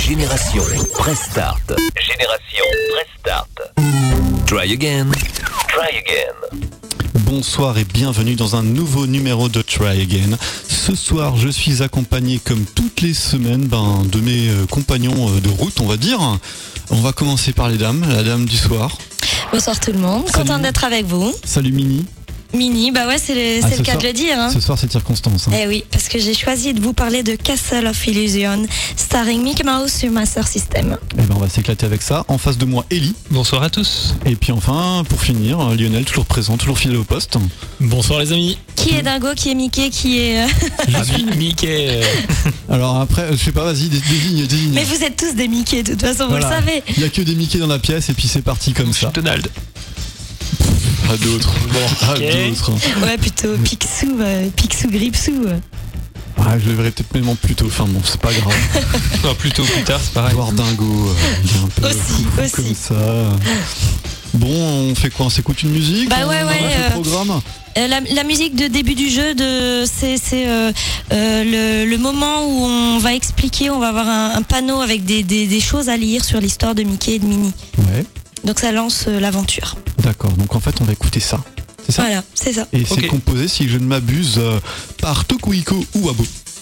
Génération Press Start. Génération Press Start. Try again. Try again. Bonsoir et bienvenue dans un nouveau numéro de Try Again. Ce soir, je suis accompagné comme toutes les semaines de mes compagnons de route, on va dire. On va commencer par les dames, la dame du soir. Bonsoir tout le monde, contente d'être avec vous. Salut Mini. Mini, bah ouais, c'est le cas de le dire. Hein. Ce soir, c'est de circonstance. Hein. Eh oui, parce que j'ai choisi de vous parler de Castle of Illusion, starring Mickey Mouse sur Master System. Eh ben, on va s'éclater avec ça. En face de moi, Ellie. Bonsoir à tous. Et puis enfin, pour finir, Lionel, toujours présent, toujours fidèle au poste. Bonsoir les amis. Qui est Dingo, qui est Mickey, qui est... Je suis Mickey. Alors après, je sais pas, vas-y, désigne. Mais vous êtes tous des Mickey, de toute façon, voilà. Vous le savez. Il y a que des Mickey dans la pièce et puis c'est parti comme ça. Donald. Pas d'autres. Bon, okay. D'autres. Ouais, plutôt Picsou, Gripsou. Ah, je devrais peut-être même plutôt. Enfin bon, c'est pas grave. Non, plutôt plus tard, c'est pareil. Voir Dingo, il est un peu aussi. Comme ça. Bon, on fait quoi? On s'écoute une musique? Bah ouais. Le programme. La musique de début du jeu, c'est le moment où on va expliquer, on va avoir un panneau avec des choses à lire sur l'histoire de Mickey et de Minnie. Ouais. Donc ça lance l'aventure. D'accord, donc en fait on va écouter ça. C'est ça? Voilà, c'est ça. Et c'est composé, si je ne m'abuse, par Tokuhiko Uwabo.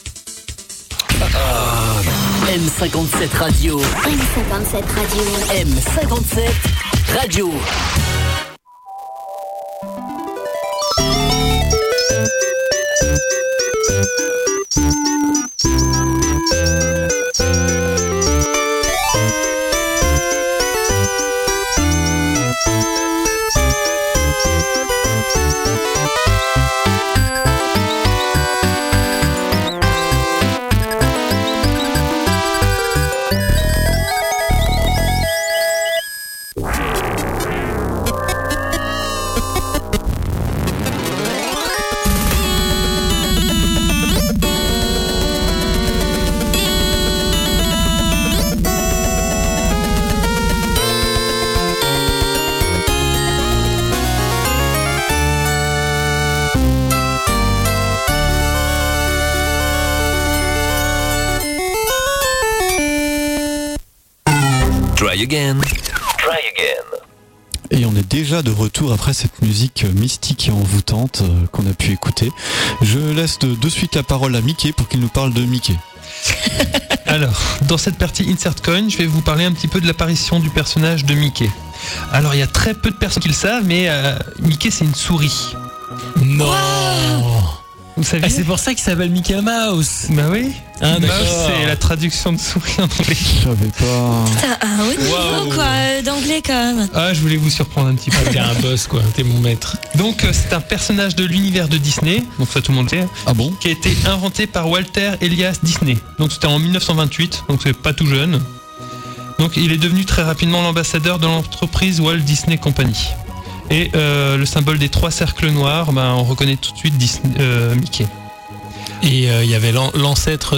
M57 Radio. M57 Radio. M57 Radio. Try again. Try again. Et on est déjà de retour après cette musique mystique et envoûtante qu'on a pu écouter. Je laisse de suite la parole à Mickey pour qu'il nous parle de Mickey. Alors, dans cette partie Insert Coin, je vais vous parler un petit peu de l'apparition du personnage de Mickey. Alors, il y a très peu de personnes qui le savent, mais Mickey, c'est une souris. Non. Vous saviez? C'est pour ça qu'il s'appelle Mickey Mouse. Bah oui. Ah, Mouse, d'accord. c'est la traduction de souris en anglais. Je savais pas. T'as un haut niveau d'anglais quand même. Ah, je voulais vous surprendre un petit peu. T'es un boss quoi, t'es mon maître. Donc, c'est un personnage de l'univers de Disney, donc ça tout le monde sait. Ah bon? Qui a été inventé par Walter Elias Disney. Donc c'était en 1928, donc c'est pas tout jeune. Donc il est devenu très rapidement l'ambassadeur de l'entreprise Walt Disney Company. Et le symbole des 3 cercles noirs, on reconnaît tout de suite Mickey. Et il y avait l'ancêtre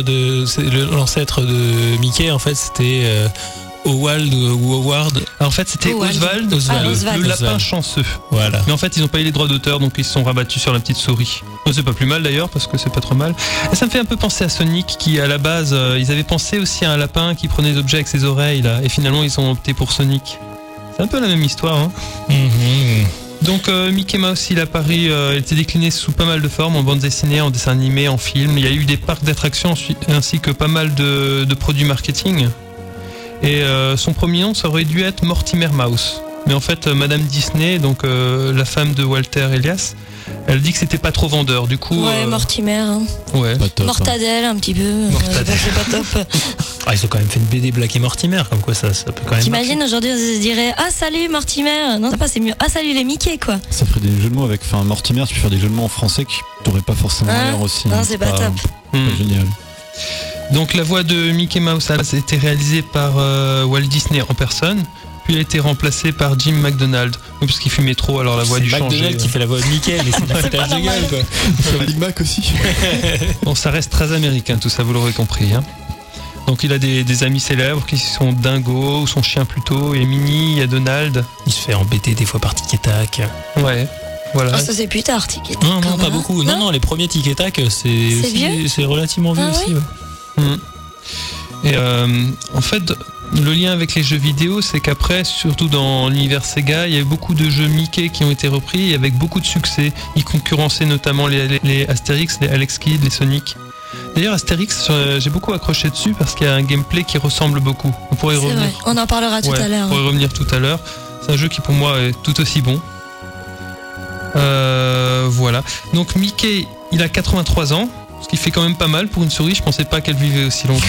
de Mickey, en fait c'était Howald ou Howard. En fait c'était Oswald, le lapin chanceux. Voilà. Mais en fait ils n'ont pas eu les droits d'auteur, donc ils se sont rabattus sur la petite souris. C'est pas plus mal d'ailleurs, parce que c'est pas trop mal. Et ça me fait un peu penser à Sonic, qui à la base, ils avaient pensé aussi à un lapin qui prenait des objets avec ses oreilles, là, et finalement ils ont opté pour Sonic. C'est un peu la même histoire, hein. Donc Mickey Mouse, il était décliné sous pas mal de formes, en bande dessinée, en dessin animé, en film. Il y a eu des parcs d'attractions ainsi que pas mal de produits marketing. Et son premier nom, ça aurait dû être Mortimer Mouse. Mais en fait, Madame Disney, donc la femme de Walter Elias, elle dit que c'était pas trop vendeur. Du coup, Mortimer. Hein. Ouais. Pas top, Mortadelle un petit peu. C'est pas top. Ah, ils ont quand même fait une BD Black et Mortimer, comme quoi ça peut quand même. T'imagines aujourd'hui on se dirait ah salut Mortimer. Non c'est mieux. Ah salut les Mickey quoi. Ça ferait des jeux de mots avec. Enfin, Mortimer, tu peux faire des jeux de mots en français qui t'auraient pas forcément l'air aussi. Non, c'est pas top. Pas génial. Donc la voix de Mickey Mouse a été réalisée par Walt Disney en personne. Puis elle a été remplacée par Jim McDonald. Oui, parce qu'il fumait trop, alors la voix du changer. C'est McDonald qui fait la voix de Mickey, mais c'est du foutage de gueule quoi. C'est Big Mac aussi. Bon, ça reste très américain tout ça, vous l'aurez compris. Hein. Donc il a des amis célèbres qui sont Dingo, ou son chien plutôt, et Minnie, il y a Donald. Il se fait embêter des fois par Tic et Tac. Ouais. Voilà. Oh, ça c'est plus tard, Tic et Tac. Non, pas beaucoup. Non, les premiers Tic et Tac, c'est vieux. C'est relativement vieux aussi. Ouais. Ouais. Et en fait, le lien avec les jeux vidéo, c'est qu'après, surtout dans l'univers Sega, il y avait beaucoup de jeux Mickey qui ont été repris avec beaucoup de succès. Ils concurrençaient notamment les Astérix, les Alex Kidd, les Sonic. D'ailleurs, Astérix, j'ai beaucoup accroché dessus parce qu'il y a un gameplay qui ressemble beaucoup. On pourrait y revenir. Vrai. On en parlera tout à l'heure. On pourrait y revenir tout à l'heure. C'est un jeu qui pour moi est tout aussi bon. Voilà. Donc Mickey, il a 83 ans. Ce qui fait quand même pas mal pour une souris. Je pensais pas qu'elle vivait aussi longtemps.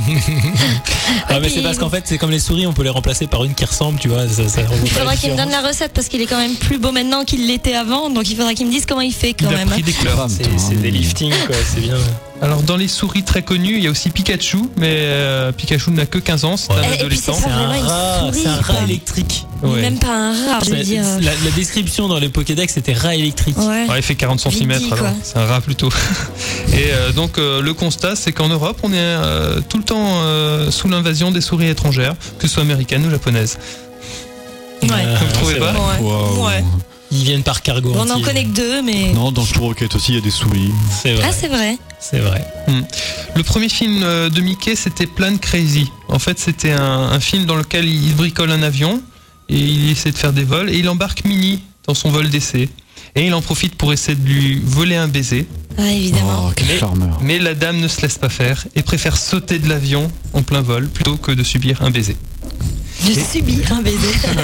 Ah, mais c'est parce qu'en fait, c'est comme les souris, on peut les remplacer par une qui ressemble, tu vois. Il faudra qu'il me donne la recette parce qu'il est quand même plus beau maintenant qu'il l'était avant. Donc il faudra qu'il me dise comment il fait quand même. Il a pris des couleurs. C'est des liftings, quoi. C'est bien. Alors dans les souris très connues, il y a aussi Pikachu, mais Pikachu n'a que 15 ans, c'est un adolescent. C'est un rat électrique. Ouais. Même pas un rat, je veux dire. La description dans les Pokédex, c'était rat électrique. Ouais. Il fait 40 cm, alors c'est un rat plutôt. Et donc le constat, c'est qu'en Europe, on est tout le temps sous l'invasion des souris étrangères, que ce soit américaines ou japonaises. Ouais. Vous trouvez pas? Ouais. Ils viennent par cargo. On en connaît que 2, mais. Non, dans True Rocket aussi, il y a des souris. C'est vrai. Ah, c'est vrai. C'est vrai. Le premier film de Mickey, c'était Plan Crazy. En fait, c'était un film dans lequel il bricole un avion et il essaie de faire des vols et il embarque Minnie dans son vol d'essai. Et il en profite pour essayer de lui voler un baiser. Ah, évidemment. Oh, quel charmeur. Mais la dame ne se laisse pas faire et préfère sauter de l'avion en plein vol plutôt que de subir un baiser. Je subis un baiser.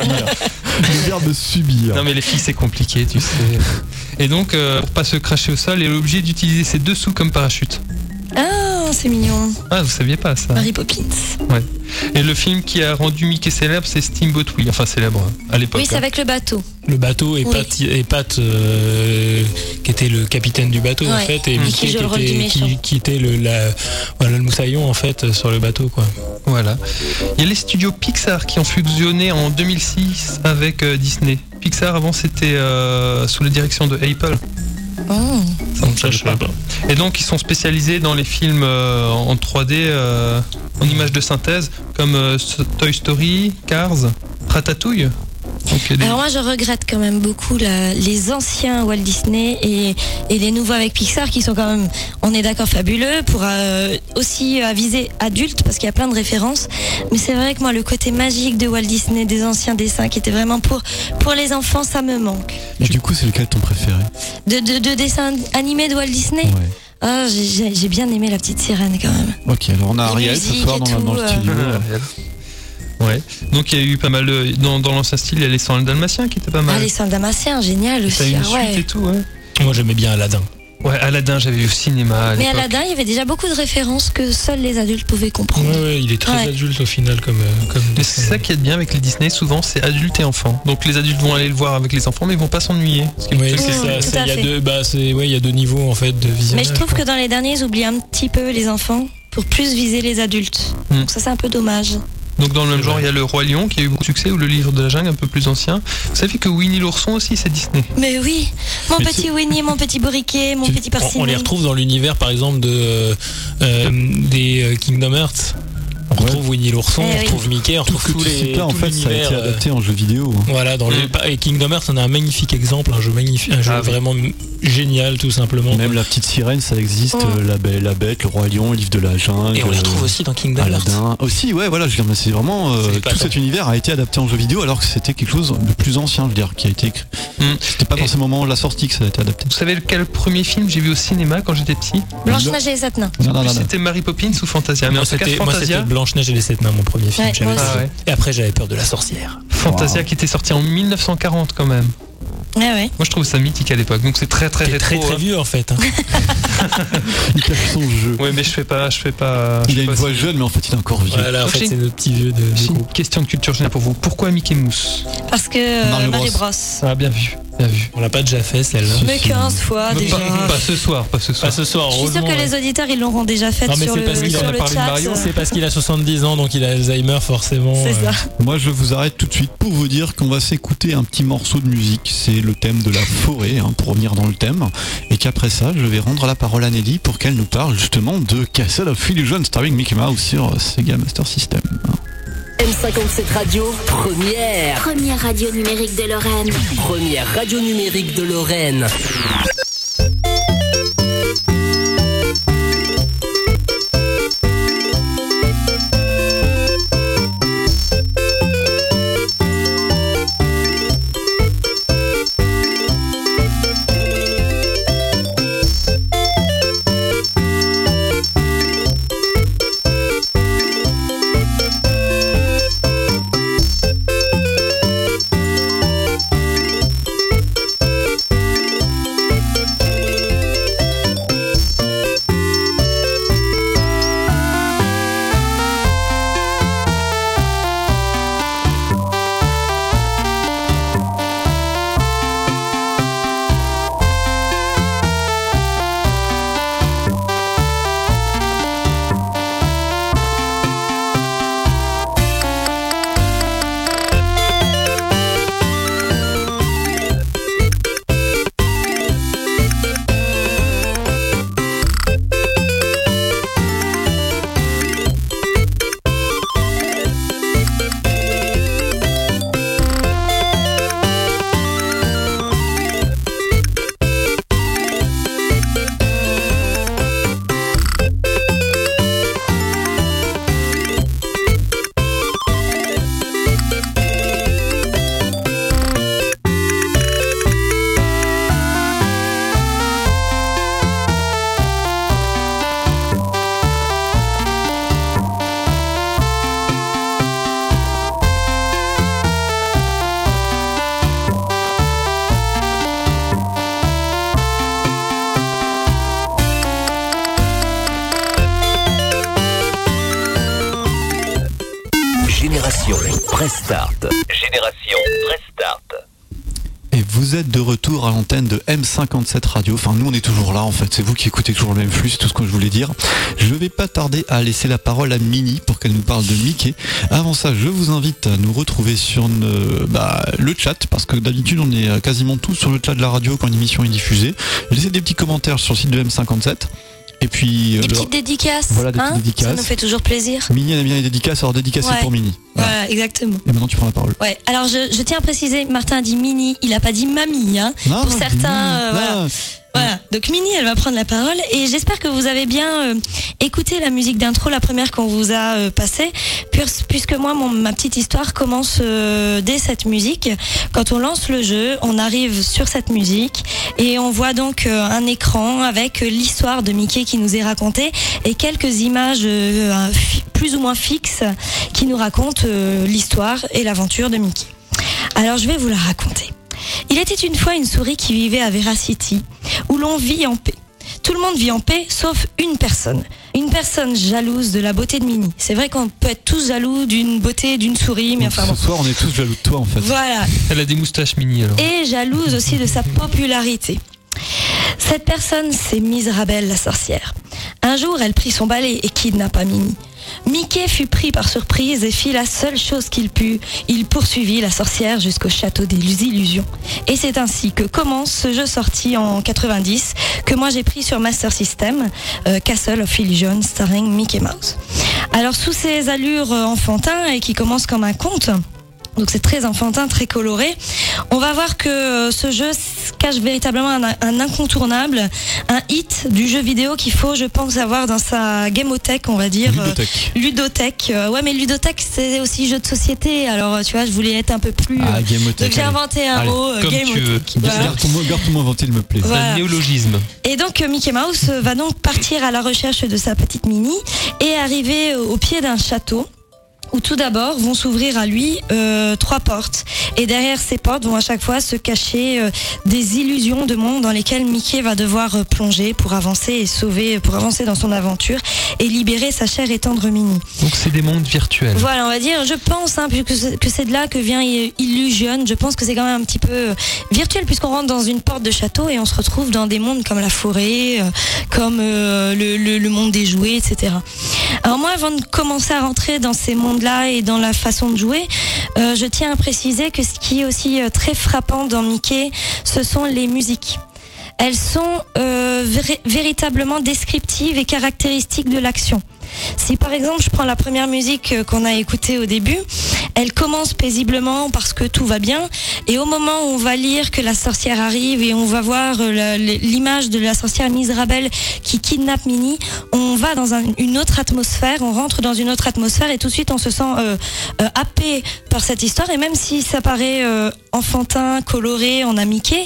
Le verbe subir. Non mais les filles c'est compliqué, tu sais. Et donc pour pas se cracher au sol, il est obligé d'utiliser ses dessous comme parachute. Ah, c'est mignon. Ah, vous saviez pas ça? Mary Poppins. Ouais. Et le film qui a rendu Mickey célèbre, c'est Steamboat Willie. Enfin célèbre à l'époque. Oui, c'est avec le bateau. Le bateau et Pat qui était le capitaine du bateau en fait, et Mickey qui était le moussaillon en fait sur le bateau quoi. Voilà. Il y a les studios Pixar qui ont fusionné en 2006 avec Disney. Pixar avant c'était sous la direction de Apple. Ça, je sais pas. Et donc ils sont spécialisés dans les films en 3D en images de synthèse comme Toy Story, Cars, Ratatouille. Alors moi je regrette quand même beaucoup les anciens Walt Disney et les nouveaux avec Pixar qui sont quand même, on est d'accord, fabuleux pour aussi viser adultes parce qu'il y a plein de références, mais c'est vrai que moi le côté magique de Walt Disney, des anciens dessins qui étaient vraiment pour les enfants, ça me manque. Et du coup c'est lequel ton préféré de dessins animés de Walt Disney? Ouais. Ah, j'ai bien aimé La Petite Sirène quand même. Ok, alors on a Ariel ce soir dans le studio. Ouais, donc il y a eu pas mal de. Dans l'ancien style, il y a les 101 Dalmatiens qui étaient pas mal. Ah, les 101 Dalmatiens, génial aussi. T'as une suite et tout, ouais. Moi j'aimais bien Aladdin. Ouais, Aladdin, j'avais vu au cinéma. Mais Aladdin, il y avait déjà beaucoup de références que seuls les adultes pouvaient comprendre. Ouais, il est très adulte au final comme mais c'est ça qui est bien avec les Disney, souvent c'est adultes et enfants. Donc les adultes vont aller le voir avec les enfants, mais ils vont pas s'ennuyer. Oui, c'est ça. Il y a deux niveaux en fait de visionnage. Mais je trouve que dans les derniers, ils oublient un petit peu les enfants pour plus viser les adultes. Donc ça, c'est un peu dommage. Donc dans le même genre, il y a le Roi Lion qui a eu beaucoup de succès, ou le Livre de la Jungle un peu plus ancien. Vous savez que Winnie l'ourson aussi, c'est Disney. Mais oui, mon petit Winnie, mon petit bourriquet, mon petit Parcimoine. On les retrouve dans l'univers par exemple des Kingdom Hearts. On retrouve Winnie l'ourson, on retrouve Mickey, on retrouve tous les en fait, ça a été adapté en jeu vidéo. Voilà, dans et Kingdom Hearts, on a un magnifique exemple, un jeu magnifique, un jeu vraiment génial tout simplement. Même La Petite Sirène, ça existe, La Belle et la Bête, le Roi Lion, le Livre de la Jungle. Et on les retrouve aussi dans Kingdom Hearts. Aladdin aussi, ouais, voilà, je veux dire, mais c'est vraiment tout cet univers a été adapté en jeu vidéo alors que c'était quelque chose de plus ancien, je veux dire, qui a été écrit. C'était pas dans ce moment de la sortie que ça a été adapté. Vous savez quel premier film j'ai vu au cinéma quand j'étais petit? Blanche-Neige et les 7 nains. C'était Mary Poppins ou Fantasia? Mais c'était Blanche-Neige et les 7 nains, mon premier film. Et après j'avais peur de la sorcière. Fantasia qui était sorti en 1940 quand même. Ouais. Moi je trouve ça mythique à l'époque, donc c'est très rétro. Très vieux en fait. Il cache son jeu. Ouais, mais je fais pas. Il a une voix jeune, mais en fait il est encore vieux. Voilà, en fait c'est notre petit vieux de. J'ai une question de culture générale pour vous. Pourquoi Mickey Mouse? Parce que Mario Bros. Ah, bien vu. On l'a pas déjà fait celle-là. Mais 15 fois déjà. Pas ce soir. Je suis sûr que les auditeurs ils l'auront déjà fait sur le chat. C'est parce qu'il a 70 ans donc il a Alzheimer forcément. C'est ça. Moi je vous arrête tout de suite pour vous dire qu'on va s'écouter un petit morceau de musique. C'est le thème de la forêt, pour revenir dans le thème. Et qu'après ça je vais rendre la parole à Nelly pour qu'elle nous parle justement de Castle of Illusion starring Mickey Mouse sur Sega Master System. M57 Radio, Première radio numérique de Lorraine. Première radio numérique de Lorraine. Génération Prestart. Génération Prestart. Et vous êtes de retour à l'antenne de M57 Radio. Enfin, nous, on est toujours là, en fait. C'est vous qui écoutez toujours le même flux, c'est tout ce que je voulais dire. Je vais pas tarder à laisser la parole à Mini pour qu'elle nous parle de Mickey. Avant ça, je vous invite à nous retrouver sur le chat, parce que d'habitude, on est quasiment tous sur le chat de la radio quand une émission est diffusée. Laissez des petits commentaires sur le site de M57. Et puis des petites dédicaces. Voilà, des petites dédicaces. Ça nous fait toujours plaisir. Mini, elle aime bien les dédicaces, alors dédicace pour Mini. Voilà, exactement. Et maintenant tu prends la parole. Ouais. Alors je tiens à préciser, Martin a dit Mini, il a pas dit Mamie, hein. Non, pour certains, voilà. Voilà, donc Mini, elle va prendre la parole et j'espère que vous avez bien écouté la musique d'intro, la première qu'on vous a passée, puisque moi, ma petite histoire commence dès cette musique. Quand on lance le jeu, on arrive sur cette musique et on voit donc un écran avec l'histoire de Mickey qui nous est racontée et quelques images plus ou moins fixes qui nous racontent l'histoire et l'aventure de Mickey. Alors je vais vous la raconter. Il était une fois une souris qui vivait à Veracity, où l'on vit en paix. Tout le monde vit en paix, sauf une personne jalouse de la beauté de Minnie. C'est vrai qu'on peut être tous jaloux d'une beauté d'une souris, mais enfin bon. Ce soir, on est tous jaloux de toi, en fait. Voilà. Elle a des moustaches, Minnie, alors. Et jalouse aussi de sa popularité. Cette personne, c'est Misrabel, la sorcière. Un jour, elle prit son balai et kidnappa Minnie. Mickey fut pris par surprise et fit la seule chose qu'il put. Il poursuivit la sorcière jusqu'au château des illusions. Et c'est ainsi que commence ce jeu sorti en 90 que moi j'ai pris sur Master System, Castle of Illusion, starring Mickey Mouse. Alors sous ses allures enfantins et qui commence comme un conte, donc c'est très enfantin, très coloré, on va voir que ce jeu cache véritablement un incontournable, un hit du jeu vidéo qu'il faut, je pense, avoir dans sa gamothèque, on va dire. Ludothèque. Ouais, mais ludothèque, c'est aussi jeu de société. Alors, tu vois, je voulais être un peu plus... gamothèque. Donc j'ai inventé un mot, gamothèque. Garde ton mot inventé, il me plaît. Voilà. Un néologisme. Et donc Mickey Mouse va donc partir à la recherche de sa petite Minnie et arriver au pied d'un château, où tout d'abord vont s'ouvrir à lui 3 portes. Et derrière ces portes vont à chaque fois se cacher des illusions de monde dans lesquelles Mickey va devoir plonger pour avancer dans son aventure et libérer sa chère et tendre Minnie. Donc c'est des mondes virtuels. Voilà, on va dire, je pense que c'est de là que vient Illusion. Je pense que c'est quand même un petit peu virtuel puisqu'on rentre dans une porte de château et on se retrouve dans des mondes comme la forêt, comme le monde des jouets, etc. Alors moi, avant de commencer à rentrer dans ces mondes-là et dans la façon de jouer, je tiens à préciser que ce qui est aussi très frappant dans Mickey, ce sont les musiques. Elles sont véritablement descriptives et caractéristiques de l'action. Si par exemple je prends la première musique qu'on a écoutée au début, elle commence paisiblement parce que tout va bien et au moment où on va lire que la sorcière arrive et on va voir l'image de la sorcière Misrabel qui kidnappe Minnie, on va dans une autre atmosphère, on rentre dans une autre atmosphère et tout de suite on se sent happé par cette histoire et même si ça paraît enfantin, coloré, on a Mickey,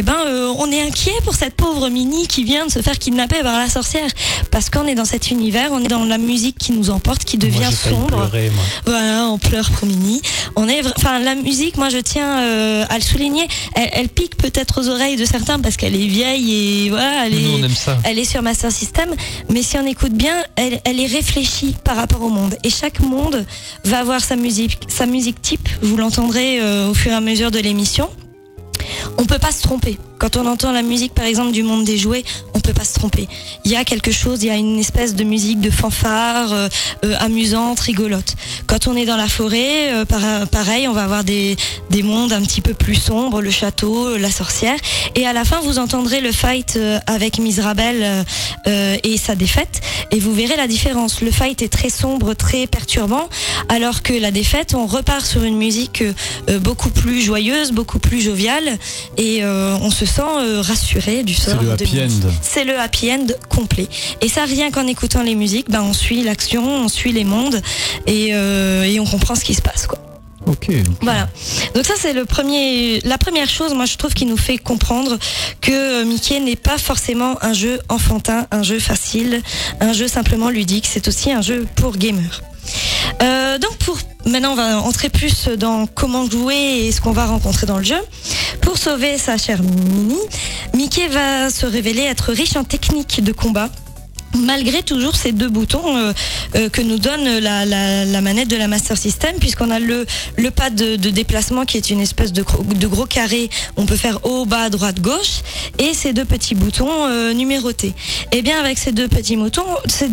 on est inquiet pour cette pauvre Minnie qui vient de se faire kidnapper par la sorcière parce qu'on est dans cet univers, on est dans la musique qui nous emporte, qui devient sombre. Pleurer, voilà, on pleure pour Minnie. La musique, moi je tiens à le souligner, elle pique peut-être aux oreilles de certains parce qu'elle est vieille et voilà, elle est sur Master System, mais si on écoute bien, elle est réfléchie par rapport au monde. Et chaque monde va avoir sa musique type, vous l'entendrez au fur et à mesure de l'émission. On peut pas se tromper. Quand on entend la musique, par exemple, du monde des jouets, on peut pas se tromper. Il y a quelque chose, il y a une espèce de musique de fanfare amusante, rigolote. Quand on est dans la forêt, pareil, on va avoir des mondes un petit peu plus sombres, le château, la sorcière. Et à la fin, vous entendrez le fight avec Misrabel et sa défaite. Et vous verrez la différence. Le fight est très sombre, très perturbant, alors que la défaite, on repart sur une musique beaucoup plus joyeuse, beaucoup plus joviale. Et on se sent rassuré du sort. C'est le happy end. C'est le happy end complet. Et ça, rien qu'en écoutant les musiques, on suit l'action, on suit les mondes et on comprend ce qui se passe, quoi. Ok. Voilà. Donc ça, c'est la première chose, moi je trouve, qui nous fait comprendre que Mickey n'est pas forcément un jeu enfantin, un jeu facile, un jeu simplement ludique. C'est aussi un jeu pour gamers. Maintenant, on va entrer plus dans comment jouer et ce qu'on va rencontrer dans le jeu. Pour sauver sa chère Minnie, Mickey va se révéler être riche en techniques de combat, malgré toujours ces 2 boutons que nous donne la manette de la Master System, puisqu'on a le pad de déplacement qui est une espèce de gros carré, on peut faire haut, bas, droite, gauche, et ces 2 petits boutons numérotés. Et bien avec ces deux petits boutons,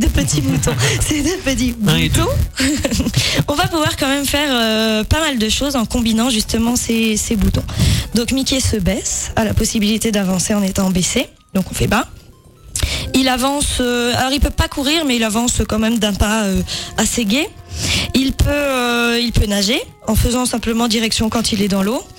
on va pouvoir quand même faire pas mal de choses en combinant justement ces boutons. Donc Mickey se baisse, a la possibilité d'avancer en étant baissé, donc on fait bas. Il avance, alors il peut pas courir, mais il avance quand même d'un pas assez gai. Il peut nager en faisant simplement direction quand il est dans l'eau.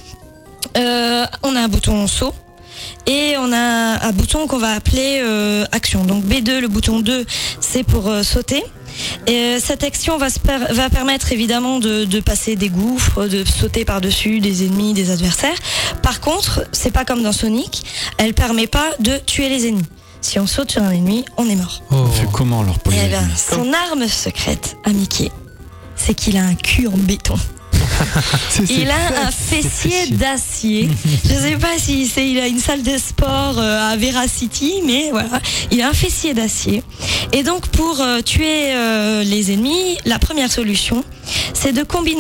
On a un bouton saut et on a un bouton qu'on va appeler action. Donc B2, le bouton 2, c'est pour sauter. Et cette action va permettre évidemment de passer des gouffres, de sauter par-dessus des ennemis, des adversaires. Par contre, c'est pas comme dans Sonic, elle permet pas de tuer les ennemis. Si on saute sur un ennemi, on est mort. On fait comment alors pour les ennemis ? Son arme secrète à Mickey, c'est qu'il a un cul en béton. Il a un fessier d'acier. Je sais pas il a une salle de sport à Veracity, mais voilà, il a un fessier d'acier. Et donc pour tuer les ennemis, la première solution, c'est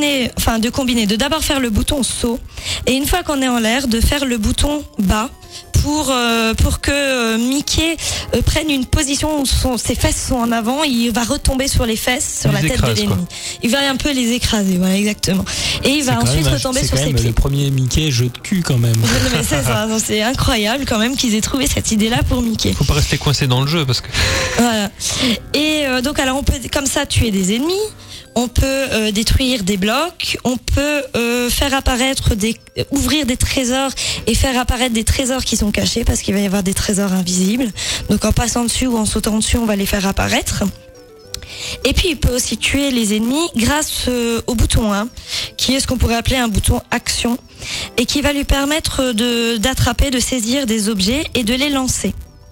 de d'abord faire le bouton saut, et une fois qu'on est en l'air, de faire le bouton bas pour que Mickey prenne une position où ses fesses sont en avant. Il va retomber sur les fesses, sur la tête de l'ennemi. Il va un peu les écraser, voilà, exactement. Et il va ensuite retomber sur ses pieds. Le premier Mickey jeu de cul quand même. Mais c'est ça, c'est incroyable quand même qu'ils aient trouvé cette idée-là pour Mickey. Faut pas rester coincé dans le jeu parce que. Voilà. Et donc alors on peut comme ça tuer des ennemis. On peut détruire des blocs, on peut faire apparaître ouvrir des trésors et faire apparaître des trésors qui sont cachés, parce qu'il va y avoir des trésors invisibles. Donc en passant dessus ou en sautant dessus, on va les faire apparaître. Et puis il peut aussi tuer les ennemis grâce au bouton 1, qui est ce qu'on pourrait appeler un bouton action, et qui va lui permettre d'attraper, de saisir des objets et de les lancer.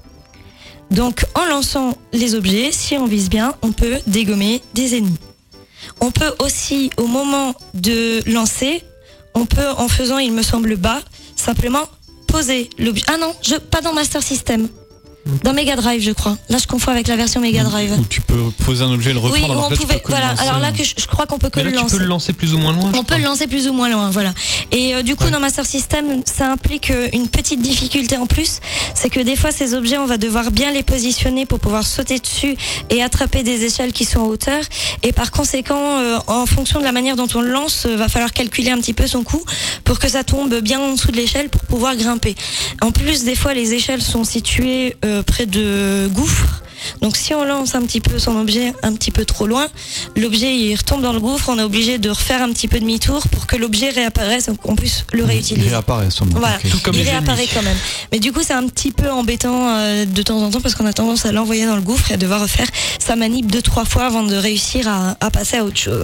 Donc en lançant les objets, si on vise bien, on peut dégommer des ennemis. On peut aussi, au moment de lancer, en faisant, il me semble, bas, simplement poser l'objet. Ah non, pas dans Master System. Dans Mega Drive, je crois. Là, je confonds avec la version Mega Drive. Où tu peux poser un objet et le reprendre. Oui, on pouvait. Voilà. Alors là, je crois qu'on peut que le lancer. Tu peux le lancer plus ou moins loin. On peut le lancer plus ou moins loin, voilà. Et du coup, dans Master System, ça implique une petite difficulté en plus, c'est que des fois, ces objets, on va devoir bien les positionner pour pouvoir sauter dessus et attraper des échelles qui sont en hauteur. Et par conséquent, en fonction de la manière dont on le lance, va falloir calculer un petit peu son coût pour que ça tombe bien en dessous de l'échelle pour pouvoir grimper. En plus, des fois, les échelles sont situées près de gouffres. Donc si on lance un petit peu son objet un petit peu trop loin, l'objet il retombe dans le gouffre, on est obligé de refaire un petit peu demi-tour pour que l'objet réapparaisse, donc on puisse le réutiliser. Il réapparaît sûrement. Voilà, okay. Tout comme il réapparaît quand même. Mais du coup c'est un petit peu embêtant de temps en temps, parce qu'on a tendance à l'envoyer dans le gouffre et à devoir refaire sa manip 2-3 fois avant de réussir à passer à autre chose.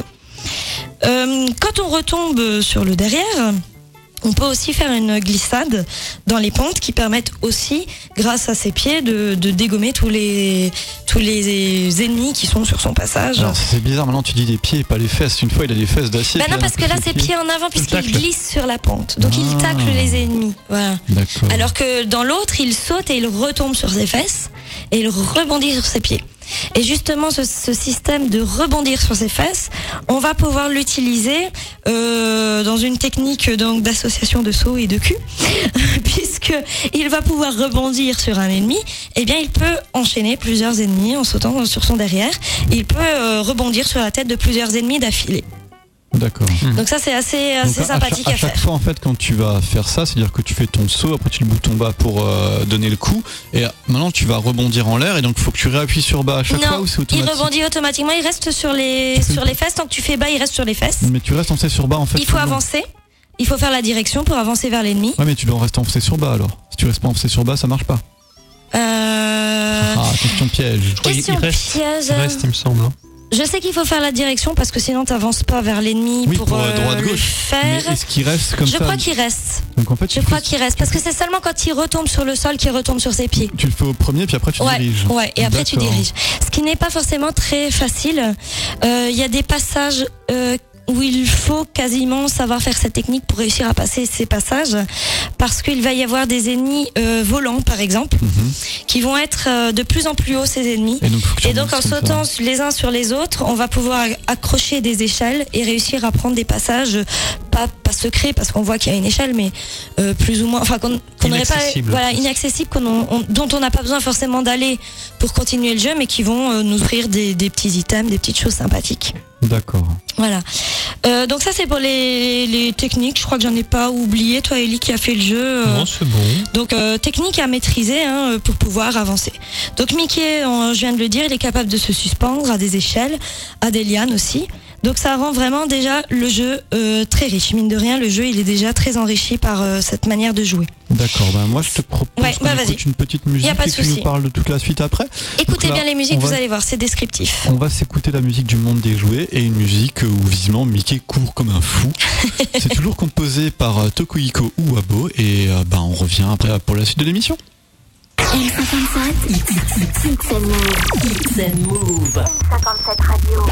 Quand on retombe sur le derrière, on peut aussi faire une glissade dans les pentes qui permettent aussi, grâce à ses pieds, de dégommer tous les ennemis qui sont sur son passage. Alors c'est bizarre, maintenant tu dis les pieds et pas les fesses. Une fois il a des fesses d'acier. Ben non, parce que là c'est pieds en avant puisqu'il glisse sur la pente. Donc il tacle les ennemis. Voilà. D'accord. Alors que dans l'autre, il saute et il retombe sur ses fesses et il rebondit sur ses pieds. Et justement, ce système de rebondir sur ses fesses, on va pouvoir l'utiliser dans une technique donc d'association de saut et de cul, puisque il va pouvoir rebondir sur un ennemi. Eh bien, il peut enchaîner plusieurs ennemis en sautant sur son derrière. Il peut rebondir sur la tête de plusieurs ennemis d'affilée. D'accord. Donc ça c'est assez sympathique à faire. À chaque fois en fait quand tu vas faire ça, c'est-à-dire que tu fais ton saut, après tu le bouton bas pour donner le coup, et maintenant tu vas rebondir en l'air, et donc il faut que tu réappuies sur bas à chaque fois, ou c'est automatique? Il rebondit automatiquement, il reste sur les fesses. Tant que tu fais bas, il reste sur les fesses. Mais tu restes enfoncé sur bas en fait. Il faut avancer, il faut faire la direction pour avancer vers l'ennemi. Ouais, mais tu dois rester enfoncé sur bas alors. Si tu restes pas enfoncé sur bas, ça marche pas. Question piège. Question piège. Il reste, il me semble. Je sais qu'il faut faire la direction parce que sinon t'avances pas vers l'ennemi pour droite le gauche. faire. Mais est-ce qu'il reste comme ça? Je crois qu'il reste. Donc en fait, je crois qu'il reste parce que c'est seulement quand il retombe sur le sol qu'il retombe sur ses pieds. Tu le fais au premier puis après tu diriges. Ouais, et après tu diriges. Ce qui n'est pas forcément très facile. Il y a des passages où il faut quasiment savoir faire cette technique pour réussir à passer ces passages, parce qu'il va y avoir des ennemis volants, par exemple, qui vont être de plus en plus hauts, ces ennemis. Et donc en sautant les uns sur les autres, on va pouvoir accrocher des échelles et réussir à prendre des passages pas secrets, parce qu'on voit qu'il y a une échelle, mais plus ou moins, enfin qu'on n'aurait pas, voilà, inaccessible, dont on n'a pas besoin forcément d'aller pour continuer le jeu, mais qui vont nous offrir des petits items, des petites choses sympathiques. D'accord. Voilà. Donc ça c'est pour les techniques. Je crois que j'en ai pas oublié. Toi, Ellie, qui a fait le jeu. Non, c'est bon. Donc technique à maîtriser pour pouvoir avancer. Donc Mickey, je viens de le dire, il est capable de se suspendre à des échelles, à des lianes aussi. Donc ça rend vraiment déjà le jeu très riche. Mine de rien, le jeu il est déjà très enrichi par cette manière de jouer. D'accord, moi je te propose qu'on écoute une petite musique et tu nous parles de toute la suite après. Écoutez bien les musiques, vous allez voir, c'est descriptif. On va s'écouter la musique du monde des jouets et une musique où visiblement Mickey court comme un fou. C'est toujours composé par Tokuhiko Uwabo et on revient après pour la suite de l'émission. L57, It's a Move. L57 Radio.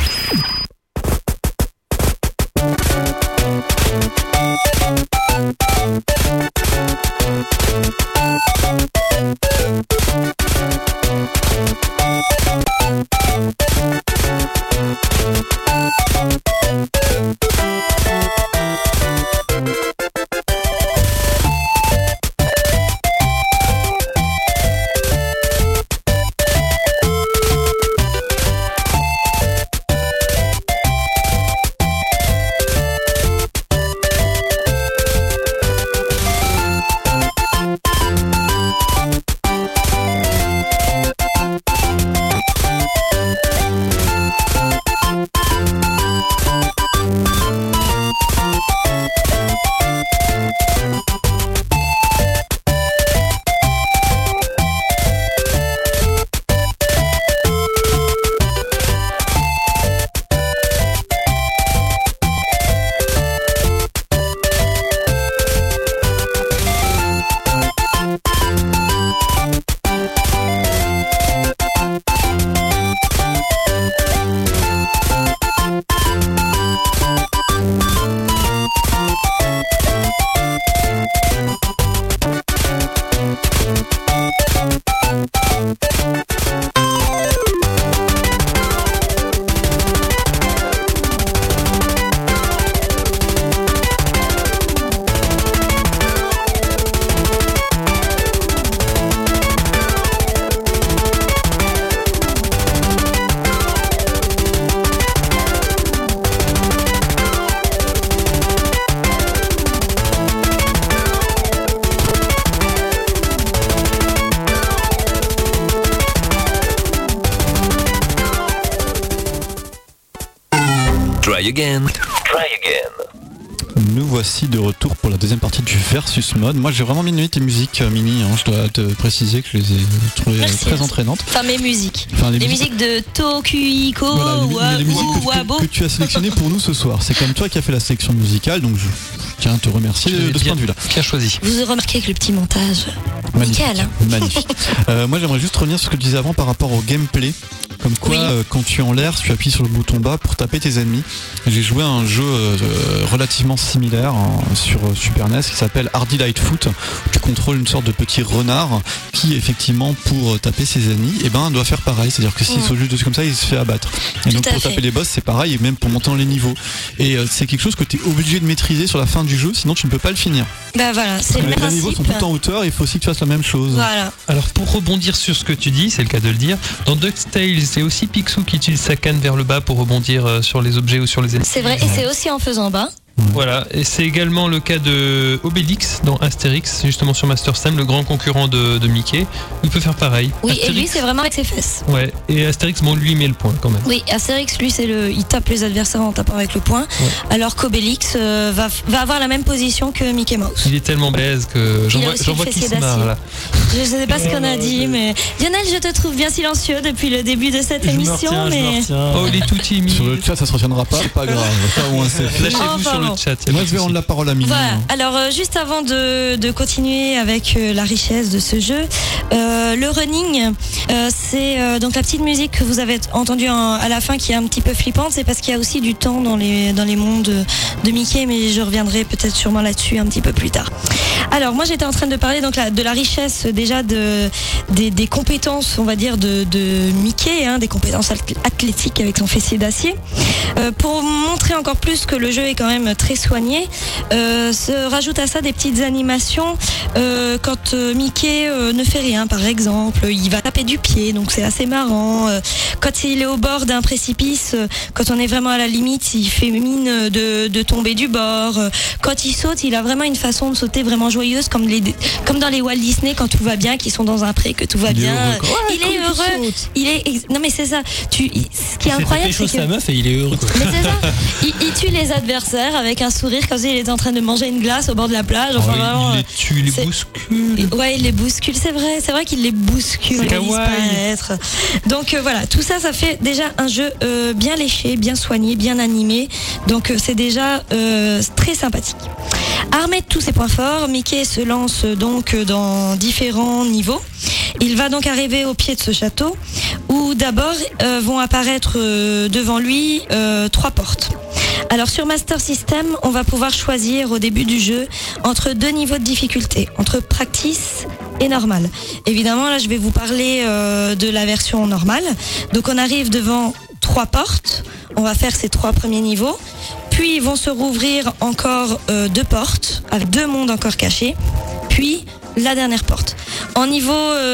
Try again. Try again. Nous voici de retour pour la deuxième partie du Versus Mode. Moi j'ai vraiment mis tes musiques Mini, je dois te préciser que je les ai trouvées très entraînantes. Enfin mes musiques. Les musiques de Tokuhiko Uwabo que tu as sélectionnées pour nous ce soir. C'est comme toi qui as fait la sélection musicale, donc je tiens à te remercier de ce point de vue là. Bien choisi. Vous remarquez avec le petit montage. Nickel. Magnifique. Moi j'aimerais juste revenir sur ce que tu disais avant par rapport au gameplay. Comme quoi, quand tu es en l'air, tu appuies sur le bouton bas pour taper tes ennemis. J'ai joué à un jeu relativement similaire sur Super NES qui s'appelle Hardy Lightfoot, où tu contrôles une sorte de petit renard qui, effectivement, pour taper ses ennemis, doit faire pareil. C'est-à-dire que s'il saute juste dessus comme ça, il se fait abattre. Et donc pour taper les boss, c'est pareil, et même pour monter dans les niveaux. Et c'est quelque chose que tu es obligé de maîtriser sur la fin du jeu, sinon tu ne peux pas le finir. Bah voilà, c'est le principe. Les niveaux sont tout en hauteur, il faut aussi que tu fasses la même chose. Voilà. Alors pour rebondir sur ce que tu dis, c'est le cas de le dire, dans DuckTales, c'est aussi Picsou qui utilise sa canne vers le bas pour rebondir sur les objets ou sur les ennemis. C'est vrai, et c'est aussi en faisant bas. Voilà, et c'est également le cas de Obélix dans Astérix, justement sur Master System, le grand concurrent de Mickey. Il peut faire pareil. Oui, Astérix, et lui c'est vraiment avec ses fesses. Ouais, et Astérix, lui met le point quand même. Oui, Astérix, lui il tape les adversaires en tapant avec le poing, alors qu'Obélix va avoir la même position que Mickey Mouse. Il est tellement balèze que j'en vois qui se marre là. Je sais pas ce qu'on a dit, mais Lionel, je te trouve bien silencieux depuis le début de cette émission, mais oh, il est tout timide. Sur le chat, ça se retiendra pas grave. Ça au moins c'est fait. Lâchez-vous sur le bon. le chat. Moi, je vais rendre la parole à Mimi. Voilà. Alors, juste avant de continuer avec la richesse de ce jeu, le running, c'est donc la petite musique que vous avez entendue à la fin qui est un petit peu flippante. C'est parce qu'il y a aussi du temps dans les mondes de Mickey, mais je reviendrai peut-être sûrement là-dessus un petit peu plus tard. Alors, moi, j'étais en train de parler donc de la richesse déjà des compétences, on va dire, de Mickey, des compétences athlétiques avec son fessier d'acier. Pour montrer encore plus que le jeu est quand même très soigné, se rajoute à ça des petites animations quand Mickey ne fait rien, par exemple, il va taper du pied, donc c'est assez marrant. Quand il est au bord d'un précipice, quand on est vraiment à la limite, il fait mine de tomber du bord. Quand il saute, il a vraiment une façon de sauter vraiment joyeuse, comme dans les Walt Disney quand tout va bien, qu'ils sont dans un pré, que tout va bien. Il est heureux. Non mais c'est ça. Ce qui est incroyable, c'est que sa meuf et il est heureux. Mais c'est ça. Il tue les adversaires avec un sourire comme s'il était en train de manger une glace au bord de la plage. Enfin, vraiment, il les tue, il les bouscule. Ouais, il les bouscule, c'est vrai qu'il les bouscule. Disparaître. Donc voilà, tout ça fait déjà un jeu bien léché, bien soigné, bien animé. Donc c'est déjà très sympathique. Armé de tous ses points forts, Mickey se lance donc dans différents niveaux. Il va donc arriver au pied de ce château où d'abord vont apparaître devant lui 3 portes. Alors sur Master System, on va pouvoir choisir au début du jeu entre 2 niveaux de difficulté, entre practice et normal. Évidemment, là je vais vous parler de la version normale. Donc on arrive devant 3 portes, on va faire ces 3 premiers niveaux. Puis ils vont se rouvrir encore 2 portes, avec 2 mondes encore cachés. Puis la dernière porte. En niveau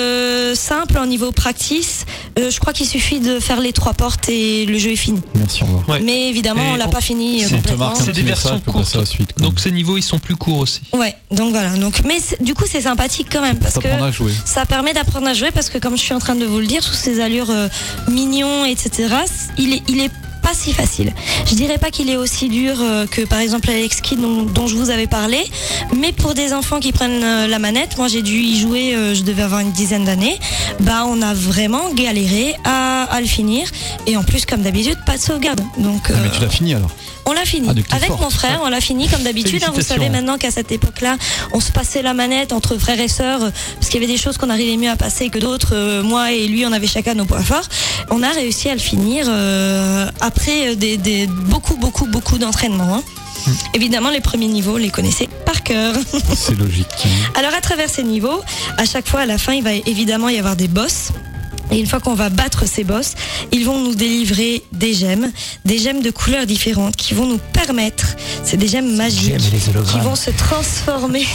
simple, en niveau practice, je crois qu'il suffit de faire les 3 portes et le jeu est fini. Merci, au revoir. Ouais. Mais évidemment, on l'a pas fini complètement. C'est des versions courtes. Donc ces niveaux, ils sont plus courts aussi. Ouais, donc voilà. Mais du coup, c'est sympathique quand même parce que ça permet d'apprendre à jouer parce que comme je suis en train de vous le dire, sous ses allures mignons, etc., il est pas si facile. Je dirais pas qu'il est aussi dur que par exemple Alex Kidd dont je vous avais parlé, mais pour des enfants qui prennent la manette, moi j'ai dû y jouer, je devais avoir une dizaine d'années, on a vraiment galéré à le finir et en plus comme d'habitude pas de sauvegarde. Donc mais tu l'as fini alors? On l'a fini. Avec mon frère, on l'a fini comme d'habitude. Vous savez maintenant qu'à cette époque-là, on se passait la manette entre frères et sœurs parce qu'il y avait des choses qu'on arrivait mieux à passer que d'autres. Moi et lui, on avait chacun nos points forts. On a réussi à le finir après beaucoup d'entraînement. Évidemment, les premiers niveaux, on les connaissait par cœur. C'est logique. Alors, à travers ces niveaux, à chaque fois, à la fin, il va évidemment y avoir des boss. Et une fois qu'on va battre ces boss, ils vont nous délivrer des gemmes de couleurs différentes qui vont nous permettre, c'est des gemmes magiques qui vont se transformer.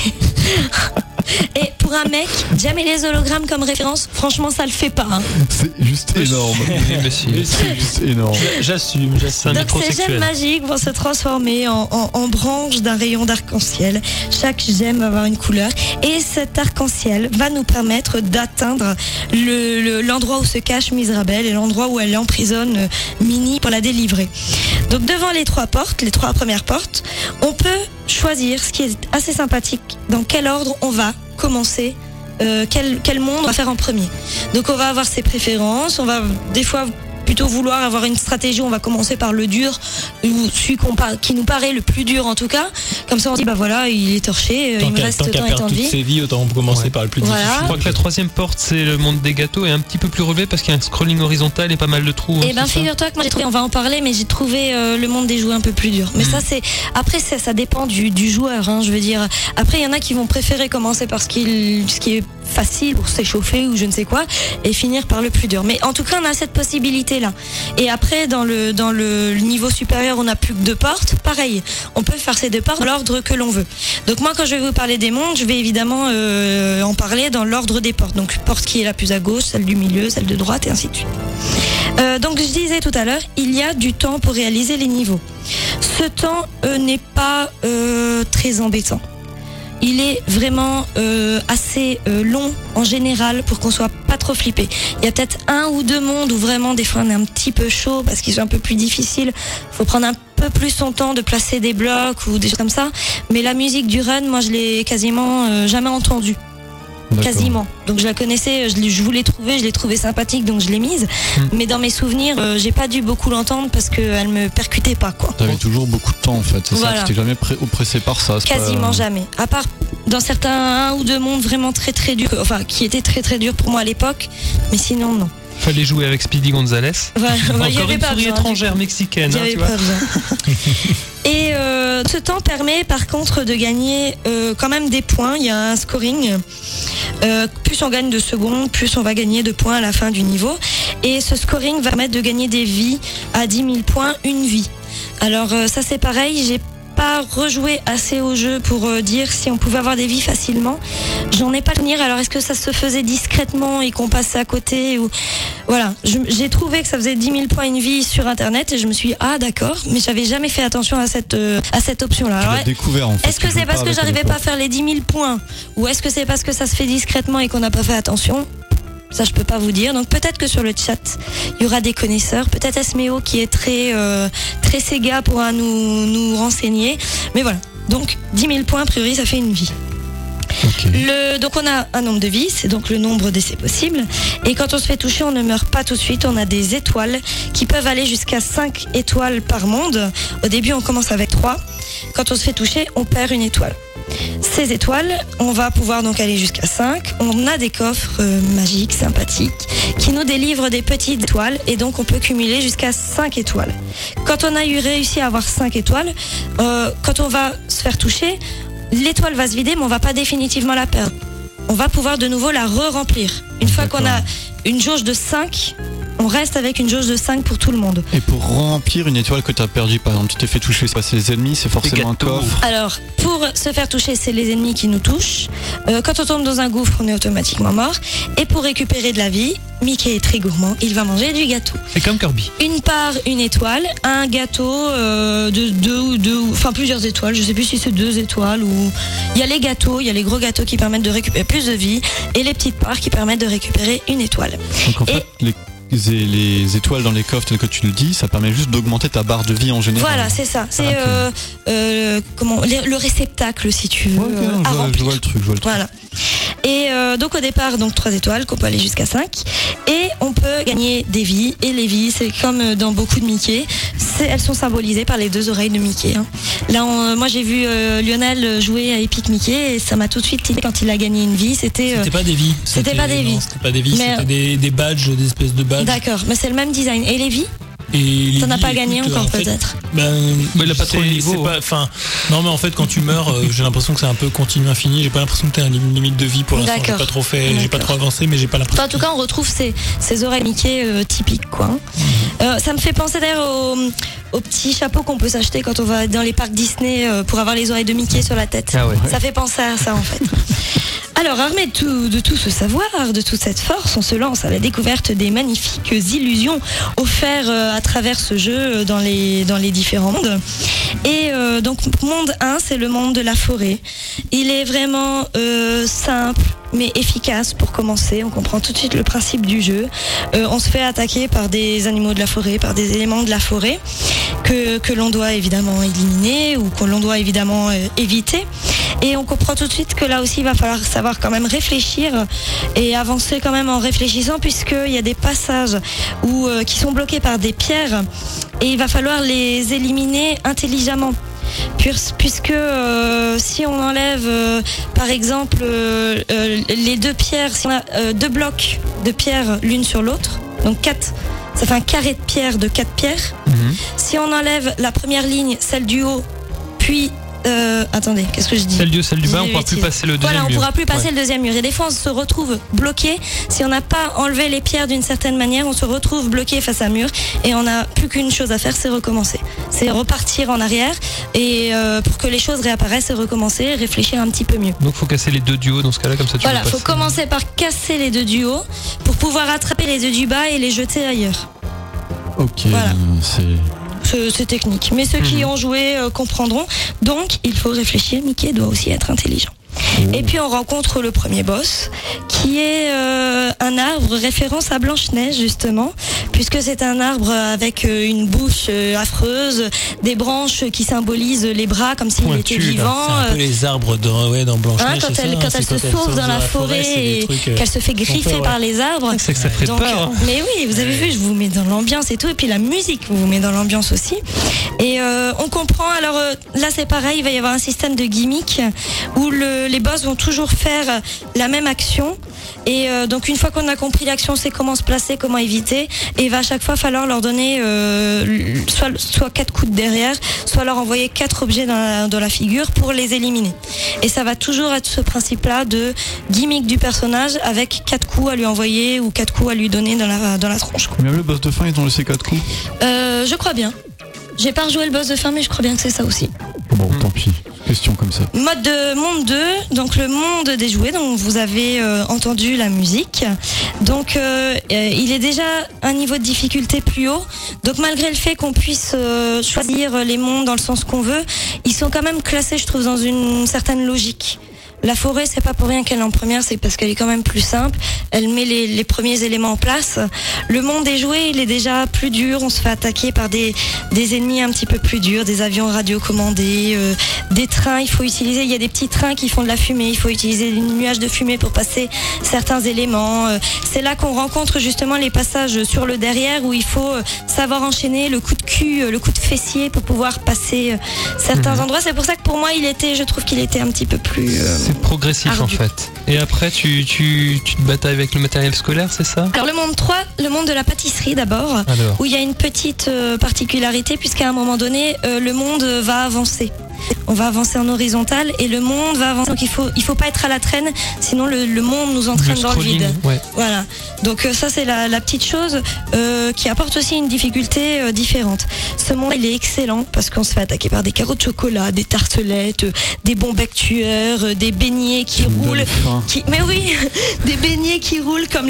Et pour un mec, Jam et les hologrammes comme référence, franchement ça le fait pas. C'est juste énorme. C'est juste énorme. J'assume. Donc ces gemmes magiques vont se transformer en branches d'un rayon d'arc-en-ciel. Chaque gemme va avoir une couleur et cet arc-en-ciel va nous permettre d'atteindre l'endroit où se cache Misrabel et l'endroit où elle emprisonne Minnie pour la délivrer. Donc devant les 3 premières portes, on peut choisir, ce qui est assez sympathique, dans quel ordre on va commencer, quel monde on va faire en premier. Donc on va avoir ses préférences, on va des fois plutôt vouloir avoir une stratégie, on va commencer par le dur, ou celui qui nous paraît le plus dur en tout cas. Comme ça on se dit voilà, il est torché, il me reste tant et tant de vie. Toutes ses vies, autant commencer par le plus difficile. Je crois que la 3e porte, c'est le monde des gâteaux, est un petit peu plus relevé parce qu'il y a un scrolling horizontal et pas mal de trous. Et figure-toi que moi j'ai trouvé, on va en parler, mais j'ai trouvé le monde des jouets un peu plus dur. Mais ça c'est après ça dépend du joueur. Je veux dire, après il y en a qui vont préférer commencer par ce qui est facile pour s'échauffer ou je ne sais quoi et finir par le plus dur. Mais en tout cas on a cette possibilité là. Et après dans le niveau supérieur on n'a plus que 2 portes. Pareil, on peut faire ces 2 portes dans l'ordre que l'on veut. Donc moi quand je vais vous parler des mondes, je vais évidemment en parler dans l'ordre des portes. Donc porte qui est la plus à gauche, celle du milieu, celle de droite et ainsi de suite. Donc je disais tout à l'heure, il y a du temps pour réaliser les niveaux. Ce temps n'est pas très embêtant. Il est vraiment assez long en général pour qu'on soit pas trop flippé. Il y a peut-être 1 ou 2 mondes où vraiment des fois on est un petit peu chaud parce qu'ils sont un peu plus difficiles. Faut prendre un peu plus son temps de placer des blocs ou des choses comme ça. Mais la musique du run, moi je l'ai quasiment jamais entendue. quasiment. Donc je la connaissais, je voulais trouver, je l'ai trouvée sympathique, donc je l'ai mise. Mais dans mes souvenirs, j'ai pas dû beaucoup l'entendre parce qu'elle me percutait pas, quoi. T'avais toujours beaucoup de temps, en fait. C'est ça, t'étais jamais oppressé par ça. Quasiment jamais. À part dans certains 1 ou 2 mondes vraiment très très durs, enfin qui étaient très très durs pour moi à l'époque, mais sinon non. Fallait jouer avec Speedy Gonzalez. Encore une souris étrangère mexicaine. Tu vois. Et ce temps permet par contre de gagner quand même des points. Il y a un scoring. Plus on gagne de secondes, plus on va gagner de points à la fin du niveau. Et ce scoring va permettre de gagner des vies à 10 000 points, une vie. Alors ça c'est pareil, j'ai pas rejoué assez au jeu pour dire si on pouvait avoir des vies facilement. J'en ai pas tenir. Alors est-ce que ça se faisait discrètement et qu'on passait à côté ou... Voilà, j'ai trouvé que ça faisait 10 000 points une vie sur internet et je me suis dit d'accord, mais j'avais jamais fait attention à cette option-là. Alors, découvert, en fait, est-ce que c'est parce que j'arrivais pas à faire les 10 000 points ou est-ce que c'est parce que ça se fait discrètement et qu'on n'a pas fait attention? Ça, je peux pas vous dire. Donc peut-être que sur le chat, il y aura des connaisseurs. Peut-être Esméo qui est très Sega pourra nous renseigner. Mais voilà. Donc 10 000 points, a priori, ça fait une vie. Okay. Donc on a un nombre de vies, c'est donc le nombre d'essais possibles. Et quand on se fait toucher, on ne meurt pas tout de suite. On a des étoiles qui peuvent aller jusqu'à 5 étoiles par monde. Au début, on commence avec 3. Quand on se fait toucher, on perd une étoile. Ces étoiles, on va pouvoir donc aller jusqu'à 5. On a des coffres magiques, sympathiques, qui nous délivrent des petites étoiles et donc on peut cumuler jusqu'à 5 étoiles. Quand on a réussi à avoir 5 étoiles, quand on va se faire toucher, l'étoile va se vider mais on va pas définitivement la perdre. On va pouvoir de nouveau la re-remplir. Une fois qu'on a une jauge de 5, on reste avec une jauge de 5 pour tout le monde. Et pour remplir une étoile que tu as perdue, par exemple, tu t'es fait toucher, c'est les ennemis, c'est forcément un coffre. Alors, pour se faire toucher, c'est les ennemis qui nous touchent. Quand on tombe dans un gouffre, on est automatiquement mort. Et pour récupérer de la vie, Mickey est très gourmand, il va manger du gâteau. C'est comme Kirby. Une part, une étoile, un gâteau enfin plusieurs étoiles, je sais plus si c'est 2 étoiles ou... Il y a les gâteaux, il y a les gros gâteaux qui permettent de récupérer plus de vie et les petites parts qui permettent de récupérer une étoile. Donc en fait, les étoiles dans les coffres tels que tu le dis, ça permet juste d'augmenter ta barre de vie en général. Voilà, c'est ça. C'est le réceptacle, si tu veux. Je vois le truc. Voilà. Et donc au départ, 3 étoiles qu'on peut aller jusqu'à 5 et on peut gagner des vies. Et les vies, c'est comme dans beaucoup de Mickey, elles sont symbolisées par les 2 oreilles de Mickey. Là, moi j'ai vu Lionel jouer à Epic Mickey et ça m'a tout de suite dit quand il a gagné une vie, c'était pas des vies. C'était pas des vies. C'était pas des vies, c'était des badges, des espèces de badges. D'accord, mais c'est le même design. Et les vies? T'en as pas gagné encore peut-être. Mais il a pas trop de niveau. Non mais en fait quand tu meurs, j'ai l'impression que c'est un peu continu infini. J'ai pas l'impression que t'as une limite de vie pour l'instant. J'ai pas trop fait, j'ai pas trop avancé, mais j'ai pas l'impression. En tout cas, on retrouve ces oreilles Mickey typiques, quoi. Ça me fait penser d'ailleurs au petit chapeau qu'on peut s'acheter quand on va dans les parcs Disney pour avoir les oreilles de Mickey sur la tête. Ah ouais. Ça fait penser à ça en fait. Alors, armé de tout ce savoir, de toute cette force, on se lance à la découverte des magnifiques illusions offertes à travers ce jeu dans les différents mondes. Et donc, monde 1, c'est le monde de la forêt. Il est vraiment simple, mais efficace pour commencer. On comprend tout de suite le principe du jeu. On se fait attaquer par des animaux de la forêt, par des éléments de la forêt que l'on doit évidemment éliminer ou que l'on doit évidemment éviter. Et on comprend tout de suite que là aussi il va falloir savoir quand même réfléchir et avancer quand même en réfléchissant, puisqu'il y a des passages qui sont bloqués par des pierres et il va falloir les éliminer intelligemment. Puisque si on enlève par exemple les 2 pierres, si on a 2 blocs de pierres l'une sur l'autre, donc 4, ça fait un carré de pierre de 4 pierres. Si on enlève la première ligne, celle du haut, puis attendez, qu'est-ce que je dis? Celle du haut, celle du bas, on ne pourra plus passer le deuxième mur. Voilà, on ne pourra plus passer le deuxième mur. Et des fois, on se retrouve bloqué. Si on n'a pas enlevé les pierres d'une certaine manière, on se retrouve bloqué face à un mur et on n'a plus qu'une chose à faire, c'est recommencer. C'est repartir en arrière et pour que les choses réapparaissent et recommencer, réfléchir un petit peu mieux. Donc, il faut casser les 2 du haut dans ce cas-là, comme ça tu Voilà, il faut commencer par casser les 2 du haut pour pouvoir attraper les 2 du bas et les jeter ailleurs. Ok, voilà. C'est technique. Mais ceux qui ont joué comprendront. Donc, il faut réfléchir. Mickey doit aussi être intelligent. Et puis on rencontre le premier boss, qui est un arbre référence à Blanche-Neige justement, puisque c'est un arbre avec une bouche affreuse, des branches qui symbolisent les bras comme s'il était vivant. C'est un peu les arbres dans Blanche-Neige. Quand elle se sauve dans la forêt et qu'elle se fait griffer par les arbres. C'est que ça ferait peur. Mais oui, vous avez vu, je vous mets dans l'ambiance et tout, et puis la musique vous met dans l'ambiance aussi. Et on comprend, alors là c'est pareil, il va y avoir un système de gimmick où les boss vont toujours faire la même action. Et donc une fois qu'on a compris l'action, c'est comment se placer, comment éviter, et il va à chaque fois falloir leur donner soit 4 coups de derrière, soit leur envoyer 4 objets dans la figure pour les éliminer. Et ça va toujours être ce principe-là de gimmick du personnage avec 4 coups à lui envoyer ou 4 coups à lui donner dans la tronche. Même le boss de fin, ils ont laissé 4 coups. Je crois bien. J'ai pas rejoué le boss de fin, mais je crois bien que c'est ça aussi. Bon, tant pis. Question comme ça. Mode de monde 2, donc le monde des jouets, donc vous avez entendu la musique. Donc il est déjà un niveau de difficulté plus haut. Donc malgré le fait qu'on puisse choisir les mondes dans le sens qu'on veut, ils sont quand même classés, je trouve, dans une certaine logique. La forêt, c'est pas pour rien qu'elle est en première, c'est parce qu'elle est quand même plus simple. Elle met les premiers éléments en place. Le monde des jouets, il est déjà plus dur. On se fait attaquer par des ennemis un petit peu plus durs, des avions radiocommandés, des trains. Il y a des petits trains qui font de la fumée. Il faut utiliser des nuages de fumée pour passer certains éléments. C'est là qu'on rencontre justement les passages sur le derrière où il faut savoir enchaîner le coup de cul, le coup de fessier pour pouvoir passer certains endroits. C'est pour ça que pour moi, je trouve qu'il était un petit peu plus... C'est progressif ardu. En fait. Et après, tu te batailles avec le matériel scolaire, c'est ça? Alors le monde 3, le monde de la pâtisserie d'abord, où il y a une petite particularité puisqu'à un moment donné, le monde va avancer. On va avancer en horizontal et le monde va avancer. Donc il faut pas être à la traîne, sinon le monde nous entraîne dans le vide. Ouais. Voilà. Donc ça c'est la petite chose qui apporte aussi une difficulté différente. Ce monde il est excellent parce qu'on se fait attaquer par des carreaux de chocolat, des tartelettes, des bons becs tueurs, des beignets qui roulent. Mais oui, des beignets qui roulent comme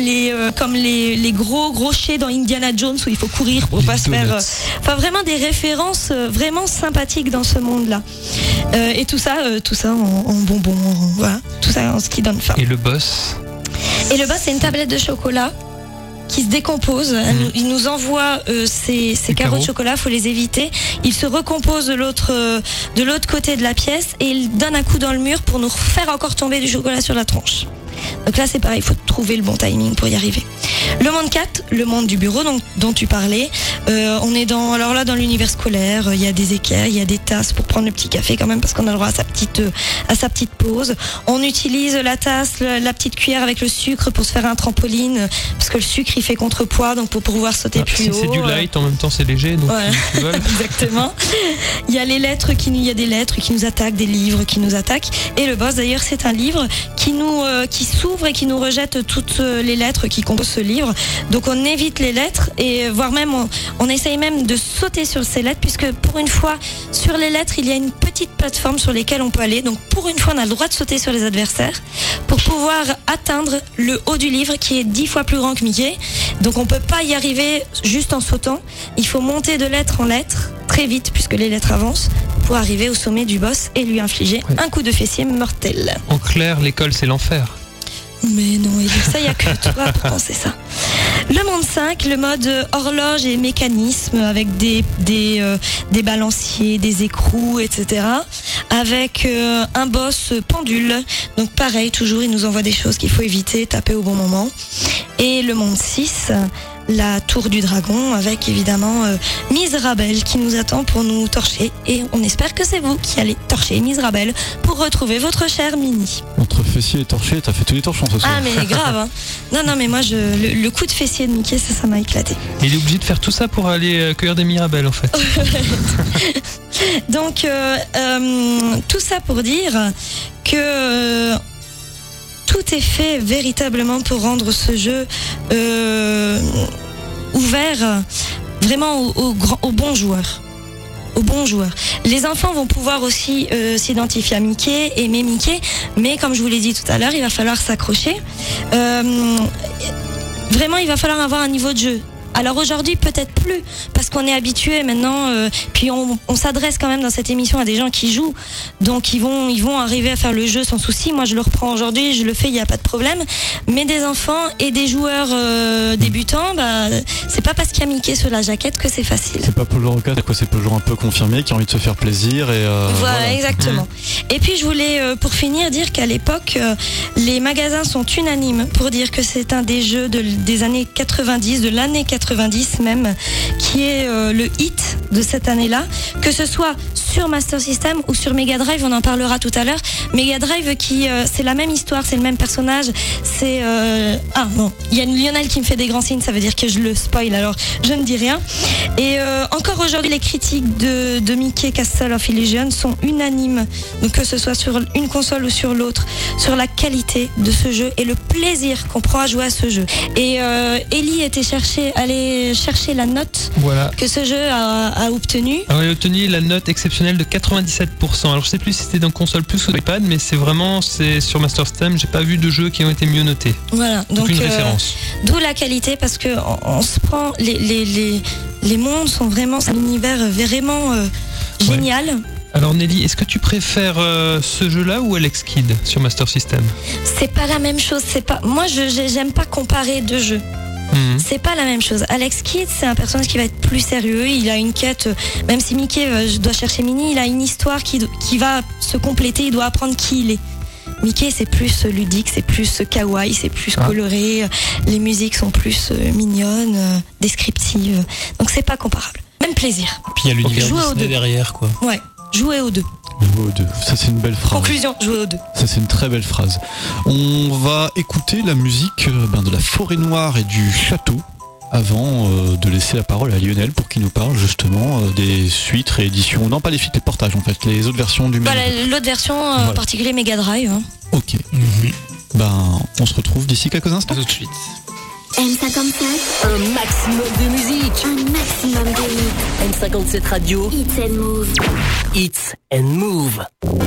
les gros chais dans Indiana Jones où il faut courir pour pas se faire. Enfin vraiment des références vraiment sympathiques dans ce monde-là. Et tout ça en bonbons, voilà, tout ça en ce qui donne faim. Et le boss, c'est une tablette de chocolat qui se décompose. Il nous envoie ces carreaux de chocolat, faut les éviter. Il se recompose de l'autre côté de la pièce et il donne un coup dans le mur pour nous faire encore tomber du chocolat sur la tronche. Donc là c'est pareil, il faut trouver le bon timing pour y arriver. Le monde 4, le monde du bureau dont tu parlais, on est dans l'univers scolaire, il y a des équerres, il y a des tasses pour prendre le petit café quand même parce qu'on a le droit à sa petite pause. On utilise la tasse, la petite cuillère avec le sucre pour se faire un trampoline parce que le sucre il fait contrepoids donc pour pouvoir sauter plus haut. C'est du light, en même temps c'est léger donc tu voles. Exactement. Il y a des lettres qui nous attaquent, des livres qui nous attaquent et le boss d'ailleurs c'est un livre qui s'ouvre et qui nous rejette toutes les lettres qui composent ce livre. Donc on évite les lettres et voire même on essaye même de sauter sur ces lettres puisque pour une fois sur les lettres il y a une petite plateforme sur lesquelles on peut aller. Donc pour une fois on a le droit de sauter sur les adversaires pour pouvoir atteindre le haut du livre qui est 10 fois plus grand que Mickey. Donc on peut pas y arriver juste en sautant. Il faut monter de lettre en lettre très vite puisque les lettres avancent pour arriver au sommet du boss et lui infliger un coup de fessier mortel. En clair, l'école c'est l'enfer. Mais non, et ça, il n'y a que toi pour penser ça. Le monde 5, le mode horloge et mécanisme avec des balanciers, des écrous, etc. Avec un boss pendule. Donc pareil, toujours, il nous envoie des choses qu'il faut éviter, taper au bon moment. Et le monde 6, la tour du dragon avec évidemment Mizrabel qui nous attend pour nous torcher et on espère que c'est vous qui allez torcher Mizrabel pour retrouver votre cher Mini. Entre fessier et torcher, t'as fait tous les torchons ce soir. Ah mais grave hein. Non mais moi le coup de fessier de Mickey ça m'a éclaté. Et il est obligé de faire tout ça pour aller cueillir des Mirabelles en fait. Donc tout ça pour dire que tout est fait véritablement pour rendre ce jeu ouvert vraiment aux bons joueurs. Aux bons joueurs. Les enfants vont pouvoir aussi s'identifier à Mickey, aimer Mickey, mais comme je vous l'ai dit tout à l'heure, il va falloir s'accrocher. Vraiment, il va falloir avoir un niveau de jeu Alors aujourd'hui peut-être plus parce qu'on est habitué maintenant. Puis on s'adresse quand même dans cette émission à des gens qui jouent, donc ils vont arriver à faire le jeu sans souci. Moi je le reprends aujourd'hui, je le fais, il y a pas de problème. Mais des enfants et des joueurs débutants, c'est pas parce qu'il y a Mickey sur la jaquette que c'est facile. C'est pas pour le cas, c'est pour le joueur un peu confirmé qui a envie de se faire plaisir et voilà, exactement. Et puis je voulais pour finir dire qu'à l'époque les magasins sont unanimes pour dire que c'est un des jeux des années 90, de l'année 90 même, qui est le hit de cette année-là, que ce soit sur Master System ou sur Mega Drive, on en parlera tout à l'heure. Mega Drive c'est la même histoire, c'est le même personnage, c'est il y a Lionel qui me fait des grands signes, ça veut dire que je le spoil, alors je ne dis rien. Et encore aujourd'hui les critiques de Mickey Castle of Illusion sont unanimes, donc que ce soit sur une console ou sur l'autre, sur la qualité de ce jeu et le plaisir qu'on prend à jouer à ce jeu. Et Ellie était allé chercher la note que ce jeu a obtenue. Alors, il a obtenu la note exceptionnelle de 97%. Alors je sais plus si c'était dans console plus ou iPad, mais c'est sur Master System, j'ai pas vu de jeux qui ont été mieux notés. Voilà, donc une référence. D'où la qualité, parce que on se prend les mondes sont vraiment un univers vraiment génial. Ouais. Alors Nelly, est-ce que tu préfères ce jeu-là ou Alex Kidd sur Master System ? C'est pas la même chose. Moi, j'aime pas comparer deux jeux. C'est pas la même chose. Alex Kidd, c'est un personnage qui va être plus sérieux. Il a une quête, même si Mickey doit chercher Minnie, il a une histoire qui va se compléter. Il doit apprendre qui il est. Mickey, c'est plus ludique, c'est plus kawaii, c'est plus coloré. Les musiques sont plus mignonnes, descriptives. Donc c'est pas comparable. Même plaisir. Puis il y a l'univers Disney derrière, quoi. Ouais. Jouer aux deux. Jouer aux deux. Ça, c'est une belle phrase. Conclusion, jouer aux deux. Ça, c'est une très belle phrase. On va écouter la musique de la forêt noire et du château avant de laisser la parole à Lionel pour qu'il nous parle justement des suites, rééditions. Non, pas les suites, les portages en fait. Les autres versions du l'autre version, en particulier Mega Drive. Hein. Ok. On se retrouve d'ici quelques instants. Tout de suite. M57, un maximum de musique, un maximum de M57 Radio, Hits and Move. Hits and Move.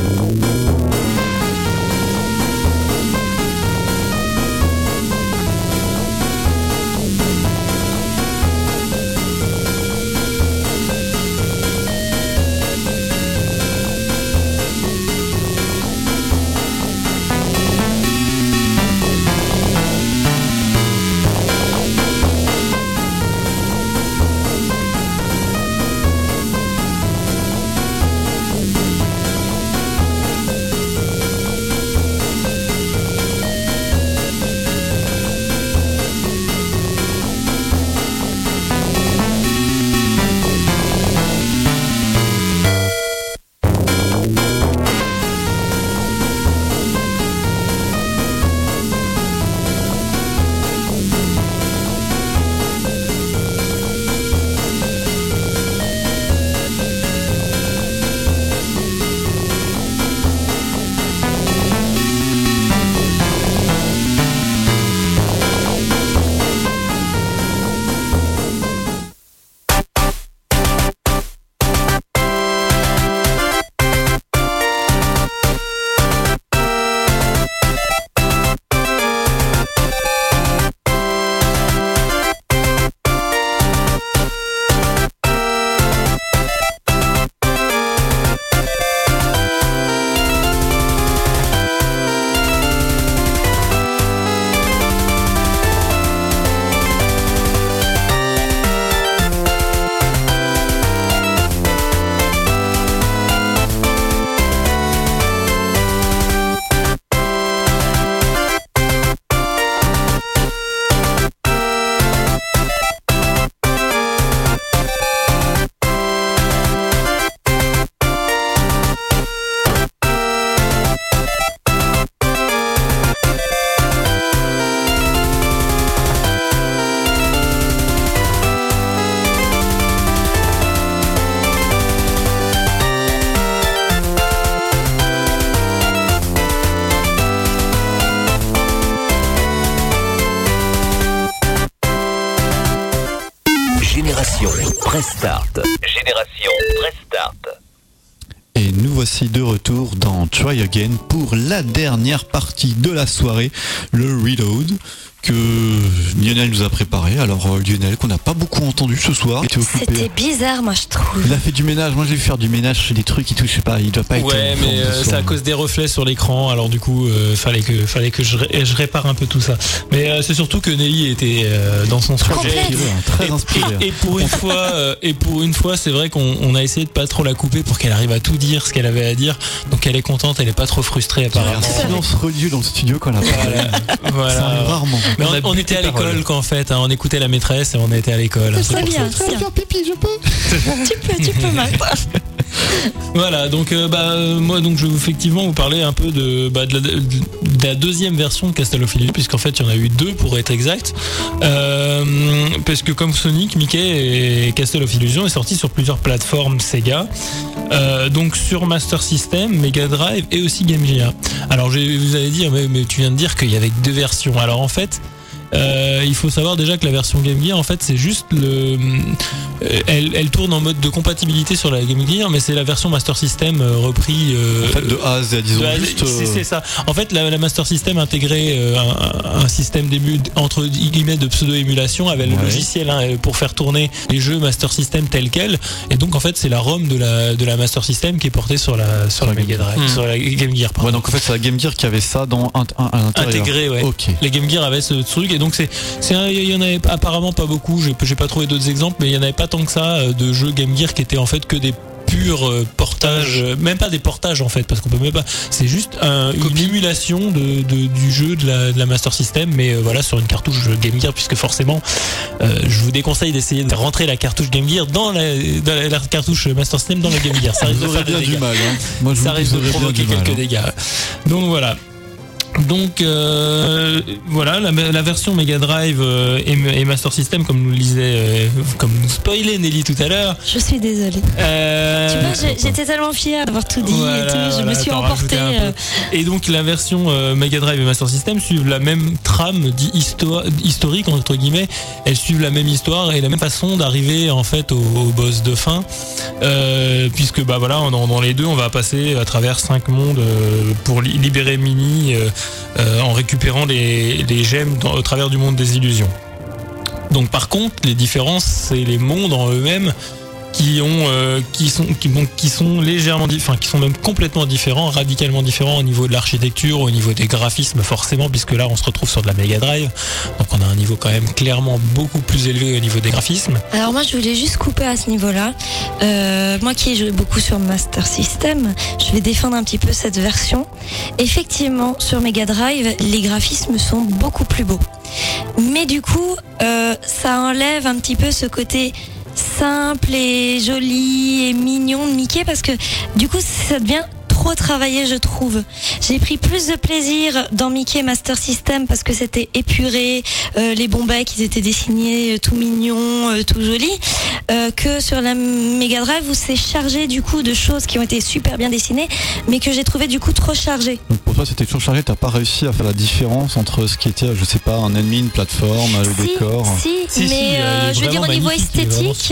Génération Prestart. Génération Prestart. Et nous voici de retour dans Try Again pour la dernière partie de la soirée, le Reload, que Lionel nous a préparé. Alors Lionel, qu'on n'a pas beaucoup entendu ce soir, était occupé. C'était bizarre, moi je trouve. Il a fait du ménage. Moi, j'ai vu faire du ménage chez des trucs et tout. Je sais pas, il doit pas être. Ouais, mais c'est à cause des reflets sur l'écran. Alors du coup, fallait que je répare un peu tout ça. Mais c'est surtout que Nelly était dans son sujet. Très inspiré. Et pour une fois, c'est vrai qu'on a essayé de pas trop la couper pour qu'elle arrive à tout dire ce qu'elle avait à dire. Donc elle est contente, elle est pas trop frustrée apparemment. Il y a un silence religieux dans le studio quand on a parlé. Voilà. Ça arrive rarement. Mais on était à l'école quand en fait, on écoutait la maîtresse et on était à l'école. C'est bien. Faire pipi, je peux. tu peux maintenant. Voilà, donc moi donc je vais effectivement vous parler un peu de la deuxième version de Castle of Illusion, puisqu'en fait il y en a eu deux pour être exact, parce que comme Sonic, Mickey et Castle of Illusion est sorti sur plusieurs plateformes Sega, donc sur Master System, Mega Drive et aussi Game Gear. Alors vous allez dire mais tu viens de dire qu'il y avait que deux versions. Alors en fait il faut savoir déjà que la version Game Gear, en fait, c'est juste elle tourne en mode de compatibilité sur la Game Gear, mais c'est la version Master System repris. En fait, de A à Z, disons juste. C'est ça. En fait, la Master System intégrait un système entre guillemets de pseudo-émulation avec le logiciel pour faire tourner les jeux Master System tels quels. Et donc, en fait, c'est la ROM de la Master System qui est portée sur la Mega Drive, sur la Game Gear. Ouais, donc en fait, c'est la Game Gear qui avait ça à l'intérieur. Intégré, ouais. Okay. Les Game Gear avaient ce truc, et donc il y en avait apparemment pas beaucoup. J'ai pas trouvé d'autres exemples, mais il y en avait pas tant que ça de jeux Game Gear qui étaient en fait que des purs portages, même pas des portages en fait, parce qu'on peut même pas. C'est juste une émulation du jeu de la Master System, mais voilà, sur une cartouche Game Gear, puisque forcément, je vous déconseille d'essayer de rentrer la cartouche Game Gear dans la cartouche Master System dans la Game Gear. Ça risque de faire des dégâts. Mal, hein. Moi, ça risque de provoquer quelques dégâts. Donc voilà. Donc voilà, la version Mega Drive et Master System, comme nous le disait, comme nous spoilait Nelly tout à l'heure. Je suis désolée. Tu vois, j'étais tellement fière d'avoir tout dit et tout. Je me suis emportée. Et donc la version Mega Drive et Master System suivent la même trame historique entre guillemets. Elles suivent la même histoire et la même façon d'arriver en fait au boss de fin. Puisque voilà, dans les deux, on va passer à travers 5 mondes pour libérer Minnie. En récupérant les gemmes au travers du monde des illusions. Donc par contre, les différences, c'est les mondes en eux-mêmes qui sont légèrement différents, qui sont même complètement différents, radicalement différents au niveau de l'architecture, au niveau des graphismes forcément, puisque là on se retrouve sur de la Mega Drive, donc on a un niveau quand même clairement beaucoup plus élevé au niveau des graphismes. Alors moi je voulais juste couper à ce niveau-là. Moi qui ai joué beaucoup sur Master System, je vais défendre un petit peu cette version. Effectivement, sur Mega Drive, les graphismes sont beaucoup plus beaux. Mais du coup, ça enlève un petit peu ce côté simple et joli et mignon de Mickey, parce que du coup ça devient trop travaillé, je trouve. J'ai pris plus de plaisir dans Mickey Master System parce que c'était épuré, les bons becs ils étaient dessinés tout mignons, tout jolis, que sur la Mega Drive où c'est chargé du coup de choses qui ont été super bien dessinées mais que j'ai trouvé du coup trop chargé. Donc pour toi c'était trop chargé, t'as pas réussi à faire la différence entre ce qui était, je sais pas, un ennemi, une plateforme, le décor. Si, mais je veux dire au niveau esthétique,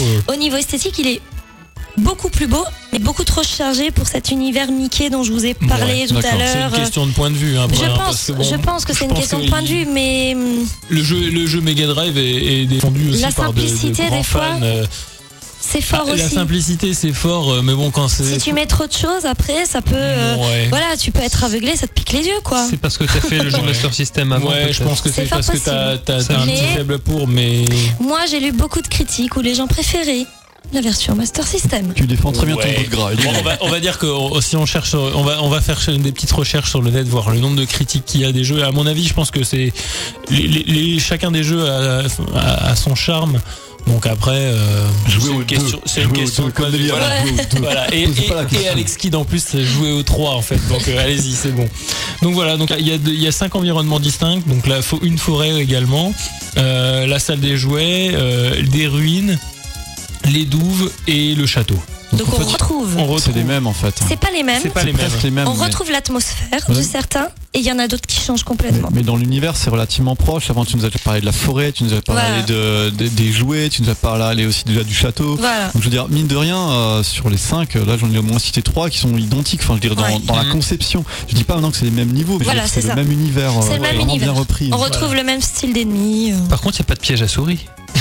il est beaucoup plus beau, mais beaucoup trop chargé pour cet univers Mickey dont je vous ai parlé tout à l'heure. C'est une question de point de vue. Je pense que c'est une question de point de vue, mais le jeu Mega Drive est défendu aussi par de grands fans. C'est fort aussi. La simplicité, c'est fort, mais bon, quand c'est... Si tu mets trop de choses, après, ça peut... Voilà, tu peux être aveuglé, ça te pique les yeux, quoi. C'est parce que t'as fait le jeu Master System avant. Ouais, je pense que c'est parce que t'as un petit faible pour, mais... Moi, j'ai lu beaucoup de critiques où les gens préféraient la version Master System. Tu défends très bien ton bout de gras. On va dire que si on cherche, on va faire des petites recherches sur le net, voir le nombre de critiques qu'il y a des jeux. À mon avis, je pense que c'est chacun des jeux a son charme. Donc après, c'est une question de code. Voilà. Et Alex Kidd en plus jouait au 3 en fait. Donc allez-y, c'est bon. Donc voilà, donc il y a 5 environnements distincts. Donc là, une forêt également, la salle des jouets, des ruines, les douves et le château. Donc en on fait, retrouve. C'est les mêmes en fait. C'est pas les mêmes. C'est pas les mêmes. presque les mêmes. On mais- retrouve l'atmosphère Ouais. de certains et il y en a d'autres qui changent complètement. Mais dans l'univers, c'est relativement proche. Avant, tu nous as parlé de la forêt, tu nous as parlé des jouets, tu nous as parlé aussi déjà du château. Voilà. Donc je veux dire, mine de rien, sur les 5, là j'en ai au moins cité 3 qui sont identiques. Enfin, je veux dire, dans la conception. Je dis pas maintenant que c'est les mêmes niveaux, mais Voilà, je veux dire, c'est c'est ça. le même univers. C'est le même vraiment univers. bien repris. On retrouve le même style d'ennemis. Par contre, il n'y a pas de piège à souris.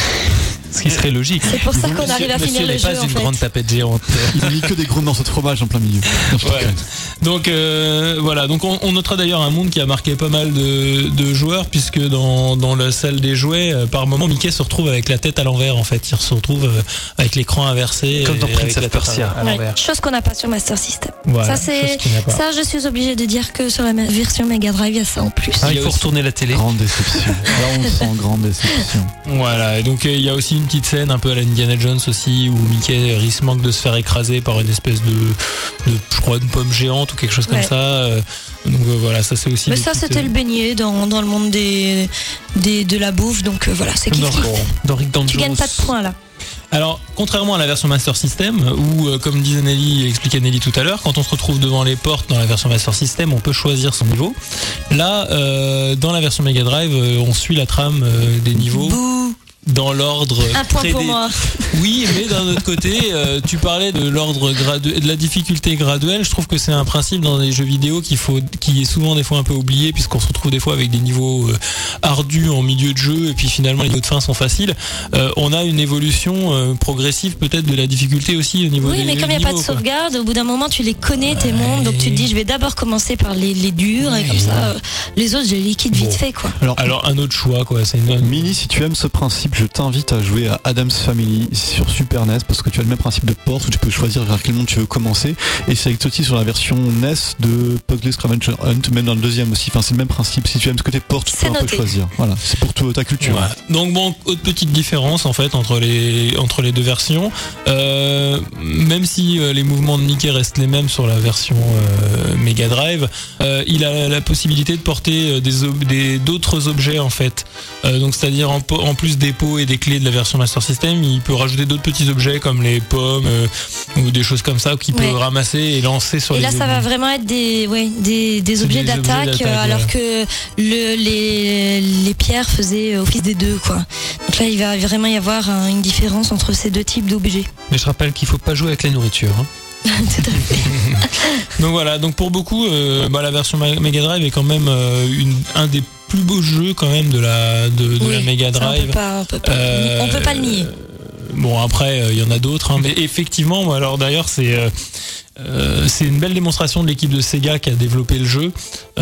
Ce qui serait logique. C'est pour ça qu'on arrive à finir le jeu pas en une fait. grande tapette géante. Ils ont mis que des gros morceaux de fromage en plein milieu. Non, je Ouais. déconne. Donc voilà, donc on notera d'ailleurs un monde qui a marqué pas mal de joueurs, puisque dans la salle des jouets, par moment Mickey se retrouve avec la tête à l'envers en fait. Il se retrouve avec l'écran inversé. Comme dans et avec Prince of la tête Persia. à Ouais, l'envers. chose qu'on n'a pas sur Master System. Voilà, ça c'est chose qu'il n'y a pas. ça je suis obligée de dire que sur la version Mega Drive il y a ça en plus. Ah, Il y il a faut aussi- retourner la télé. Grande déception. Là, on sent grande déception. Voilà, et donc il y a aussi une petite scène un peu à la Indiana Jones aussi, où Mickey risque de se faire écraser par une espèce de je crois, une pomme géante ou quelque chose comme Ouais. ça. Donc voilà, ça c'est aussi. Mais des ça petites- c'était le beignet dans le monde de la bouffe donc voilà c'est kiff kiff. Dans Rick Dangerous. Tu gagnes pas de points là. Alors, contrairement à la version Master System, où, comme disait Nelly, expliquait Nelly tout à l'heure, quand on se retrouve devant les portes dans la version Master System, on peut choisir son niveau. Là, dans la version Mega Drive, on suit la trame des niveaux Bouh. dans l'ordre. Un point pour moi. Oui, mais d'un autre côté, tu parlais de l'ordre de la difficulté graduelle. Je trouve que c'est un principe dans les jeux vidéo qui est souvent des fois un peu oublié, puisqu'on se retrouve des fois avec des niveaux ardus en milieu de jeu, et puis finalement les niveaux de fin sont faciles. On a une évolution progressive peut-être de la difficulté aussi au niveau Oui, des mais comme il n'y a pas de niveaux, quoi. sauvegarde, au bout d'un moment, tu les connais, tes mondes, donc tu te dis, je vais d'abord commencer par les durs, et comme ça, les autres, je les liquide vite Bon. fait, quoi. Alors un autre choix, quoi. C'est une Mini, si tu aimes ce principe, je t'invite à jouer à Adam's Family sur Super NES parce que tu as le même principe de porte où tu peux choisir vers quel monde tu veux commencer, et c'est aussi sur la version NES de Pugsley Scavenger Hunt, même dans le deuxième aussi. Enfin, c'est le même principe. Si tu aimes ce côté porte, tu C'est peux un peu noté. choisir. Voilà, c'est pour ta culture. Ouais. Donc bon, autre petite différence en fait entre les deux versions. Même si les mouvements de Mickey restent les mêmes sur la version Mega Drive, il a la possibilité de porter d'autres objets en fait. Donc c'est-à-dire en plus des pots et des clés de la version Master System, il peut rajouter d'autres petits objets comme les pommes ou des choses comme ça qu'il peut Ouais. ramasser et lancer sur Et les là, ça va vraiment être des C'est objets des d'attaque, objets d'attaque, alors ouais. que les pierres faisaient office des deux, quoi. Donc là, il va vraiment y avoir une différence entre ces deux types d'objets. Mais je rappelle qu'il faut pas jouer avec la nourriture. Hein. Tout à fait. Donc voilà, donc pour beaucoup, la version Mega Drive est quand même un des plus beaux jeux quand même de la Oui, Mega ça, Drive. on peut pas le nier. Bon après il y en a d'autres, hein, mais effectivement, moi, alors d'ailleurs c'est une belle démonstration de l'équipe de Sega qui a développé le jeu.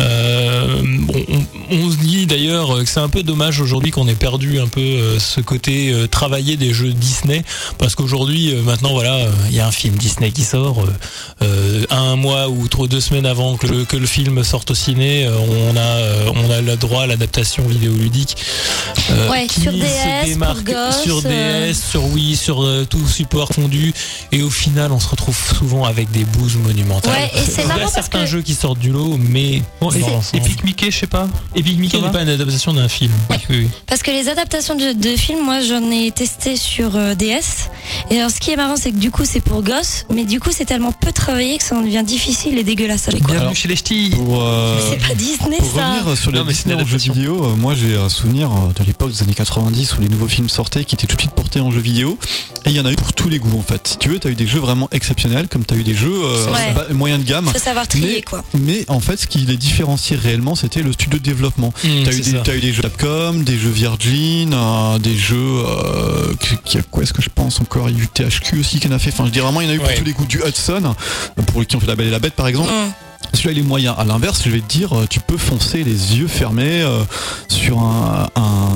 On se dit d'ailleurs que c'est un peu dommage aujourd'hui qu'on ait perdu un peu ce côté travailler des jeux Disney, parce qu'aujourd'hui maintenant voilà, il y a un film Disney qui sort un mois ou 2 semaines avant que le film sorte au ciné, on a le droit à l'adaptation vidéoludique Ouais, qui sur se DS, démarque pour gosses, sur DS, sur Wii, sur tout support fondu, et au final on se retrouve souvent avec des bouses monumentales. Ouais, et c'est Il y marrant a parce certains que- jeux qui sortent du lot, mais Bon, dans l'ensemble. Epic Mickey, je sais pas. Epic Mickey Ça va n'est pas une adaptation d'un film. Oui. Parce que les adaptations de films, moi j'en ai testé sur DS. Et alors ce qui est marrant, c'est que du coup c'est pour gosses, mais du coup c'est tellement peu travaillé que ça en devient difficile et dégueulasse à l'école. Bienvenue Alors, chez les ch'tis. Pour, C'est pas Disney pour ça. revenir sur les Non, mais c'est Disney une en jeux adaptation. vidéo, moi j'ai un souvenir de l'époque des années 90 où les nouveaux films sortaient qui étaient tout de suite portés en jeux vidéo, et il y en a eu pour tous les goûts en fait. Si tu veux, t'as eu des jeux vraiment exceptionnels, comme t'as eu des jeux Ouais. moyens de gamme. Faut savoir trier quoi. Mais en fait, ce qui les différenciait réellement, c'était le studio de développement. T'as eu des jeux Capcom, des jeux Virgin, des jeux quoi est-ce que je pense encore, il y a eu THQ aussi qui en a fait. Enfin, je dis vraiment, il y en a eu pour Ouais. tous les goûts, du Hudson, pour qui ont fait La Belle et la Bête par exemple. Celui-là il est moyen. À l'inverse, je vais te dire, tu peux foncer les yeux fermés sur un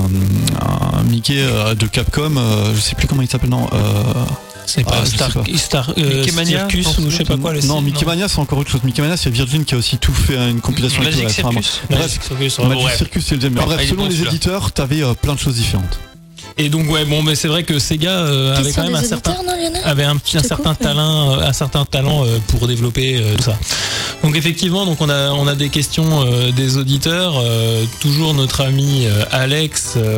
Mickey de Capcom, je sais plus comment il s'appelle, non. C'est pas je sais pas. Mickey Mania, Circus non, ou je sais pas quoi. Non, Mickey Mania c'est encore autre chose. Mickey Mania c'est Virgin qui a aussi tout fait une compilation. et tout, Magic ouais, vraiment. Circus. Bref, Magic Circus c'est le deuxième. Ouais, Bref, il est selon bon, les celui-là. éditeurs, t'avais plein de choses différentes. Et donc mais c'est vrai que Sega avait Question quand même des un certain auditeurs, non, il y en a avait un te certain coupe, talent pour développer tout ça. Donc effectivement, donc on a des questions des auditeurs. Toujours notre ami Alex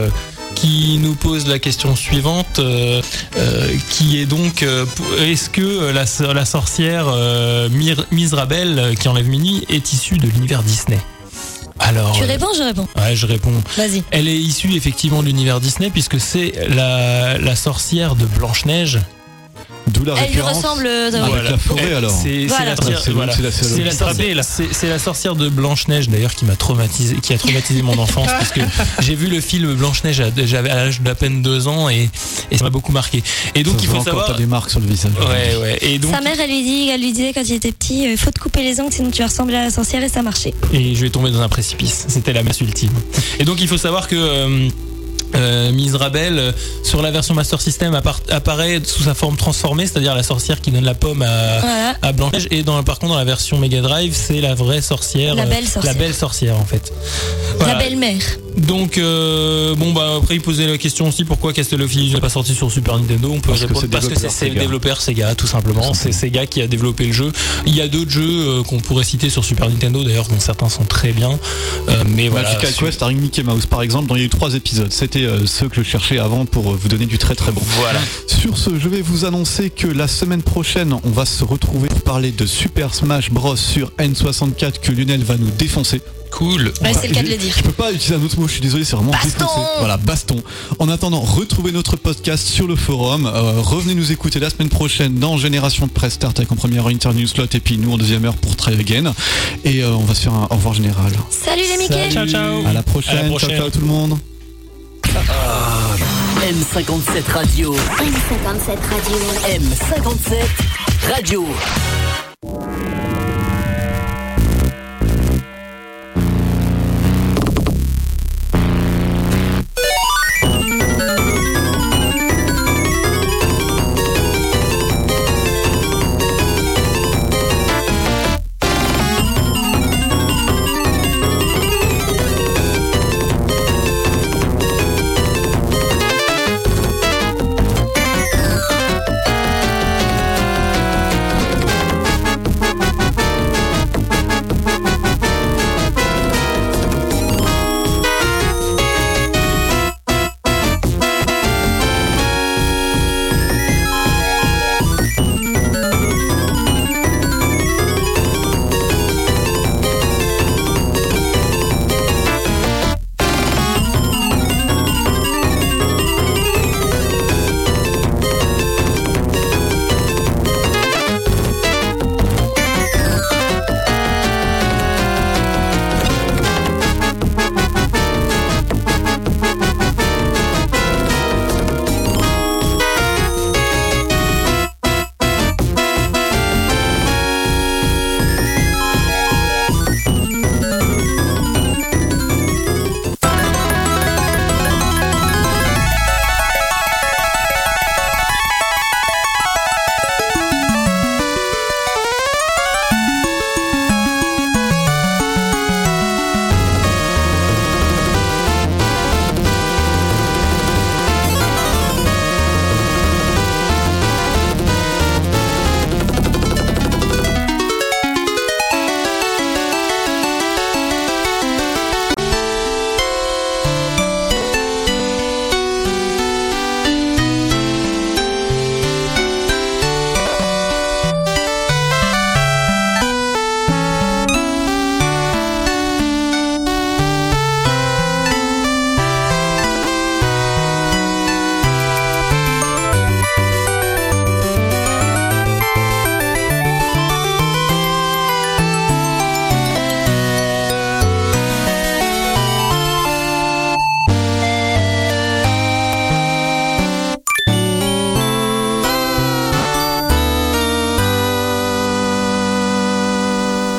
qui nous pose la question suivante, qui est donc est-ce que la sorcière Mizrabel qui enlève Minnie est issue de l'univers Disney? Alors, Tu réponds, je réponds. Ouais, je réponds. Vas-y. Elle est issue effectivement de l'univers Disney puisque c'est la sorcière de Blanche-Neige. D'où la Elle lui référence ressemble. avec la forêt alors. C'est Voilà. la sorcière, C'est voilà. c'est la C'est la sorcière- c'est la sorcière de Blanche-Neige d'ailleurs qui a traumatisé mon enfance parce que j'ai vu le film Blanche-Neige j'avais à l'âge d'à peine 2 ans et ça m'a beaucoup marqué. Et donc il faut savoir. T'as des marques sur le visage. Ouais. Et donc Sa mère, elle lui disait quand il était petit, il faut te couper les ongles sinon tu vas ressembler à la sorcière, et ça marchait. et je vais tomber dans un précipice. C'était la masse ultime. Et donc il faut savoir que Mizrabel sur la version Master System apparaît sous sa forme transformée, c'est-à-dire la sorcière qui donne la pomme à Blanche-Neige, et par contre dans la version Mega Drive c'est la vraie sorcière, La belle sorcière. la belle sorcière en fait. La belle-mère. Donc après il posait la question aussi pourquoi Castle-of-Illusion n'est pas sorti sur Super Nintendo. On peut répondre parce que c'est le développeur Sega tout simplement. C'est Sega qui a développé le jeu. Il y a d'autres jeux qu'on pourrait citer sur Super Nintendo d'ailleurs, dont certains sont très bien. Mais voilà. Magical Quest avec Mickey Mouse par exemple, dont il y a eu 3 épisodes. C'était ceux que je cherchais avant pour vous donner du très très bon. Voilà. Sur ce, je vais vous annoncer que la semaine prochaine, on va se retrouver pour parler de Super Smash Bros sur N64 que Lionel va nous défoncer. Cool. Ouais, c'est le cas de le dire. Je peux pas utiliser un autre mot, je suis désolé, c'est vraiment Baston. défoncé. Voilà, baston. En attendant, retrouvez notre podcast sur le forum. Revenez nous écouter la semaine prochaine dans Génération de Press Start avec en première heure Interview Slot et puis nous en deuxième heure pour Try Again. Et on va se faire un au revoir général. Salut les Mickey. Ciao ciao. À la prochaine. Ciao tout le monde. M57 Radio. M57 Radio. M57 Radio.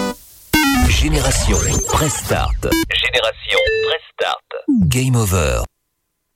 Génération Press Start. Génération Press Start. Game over.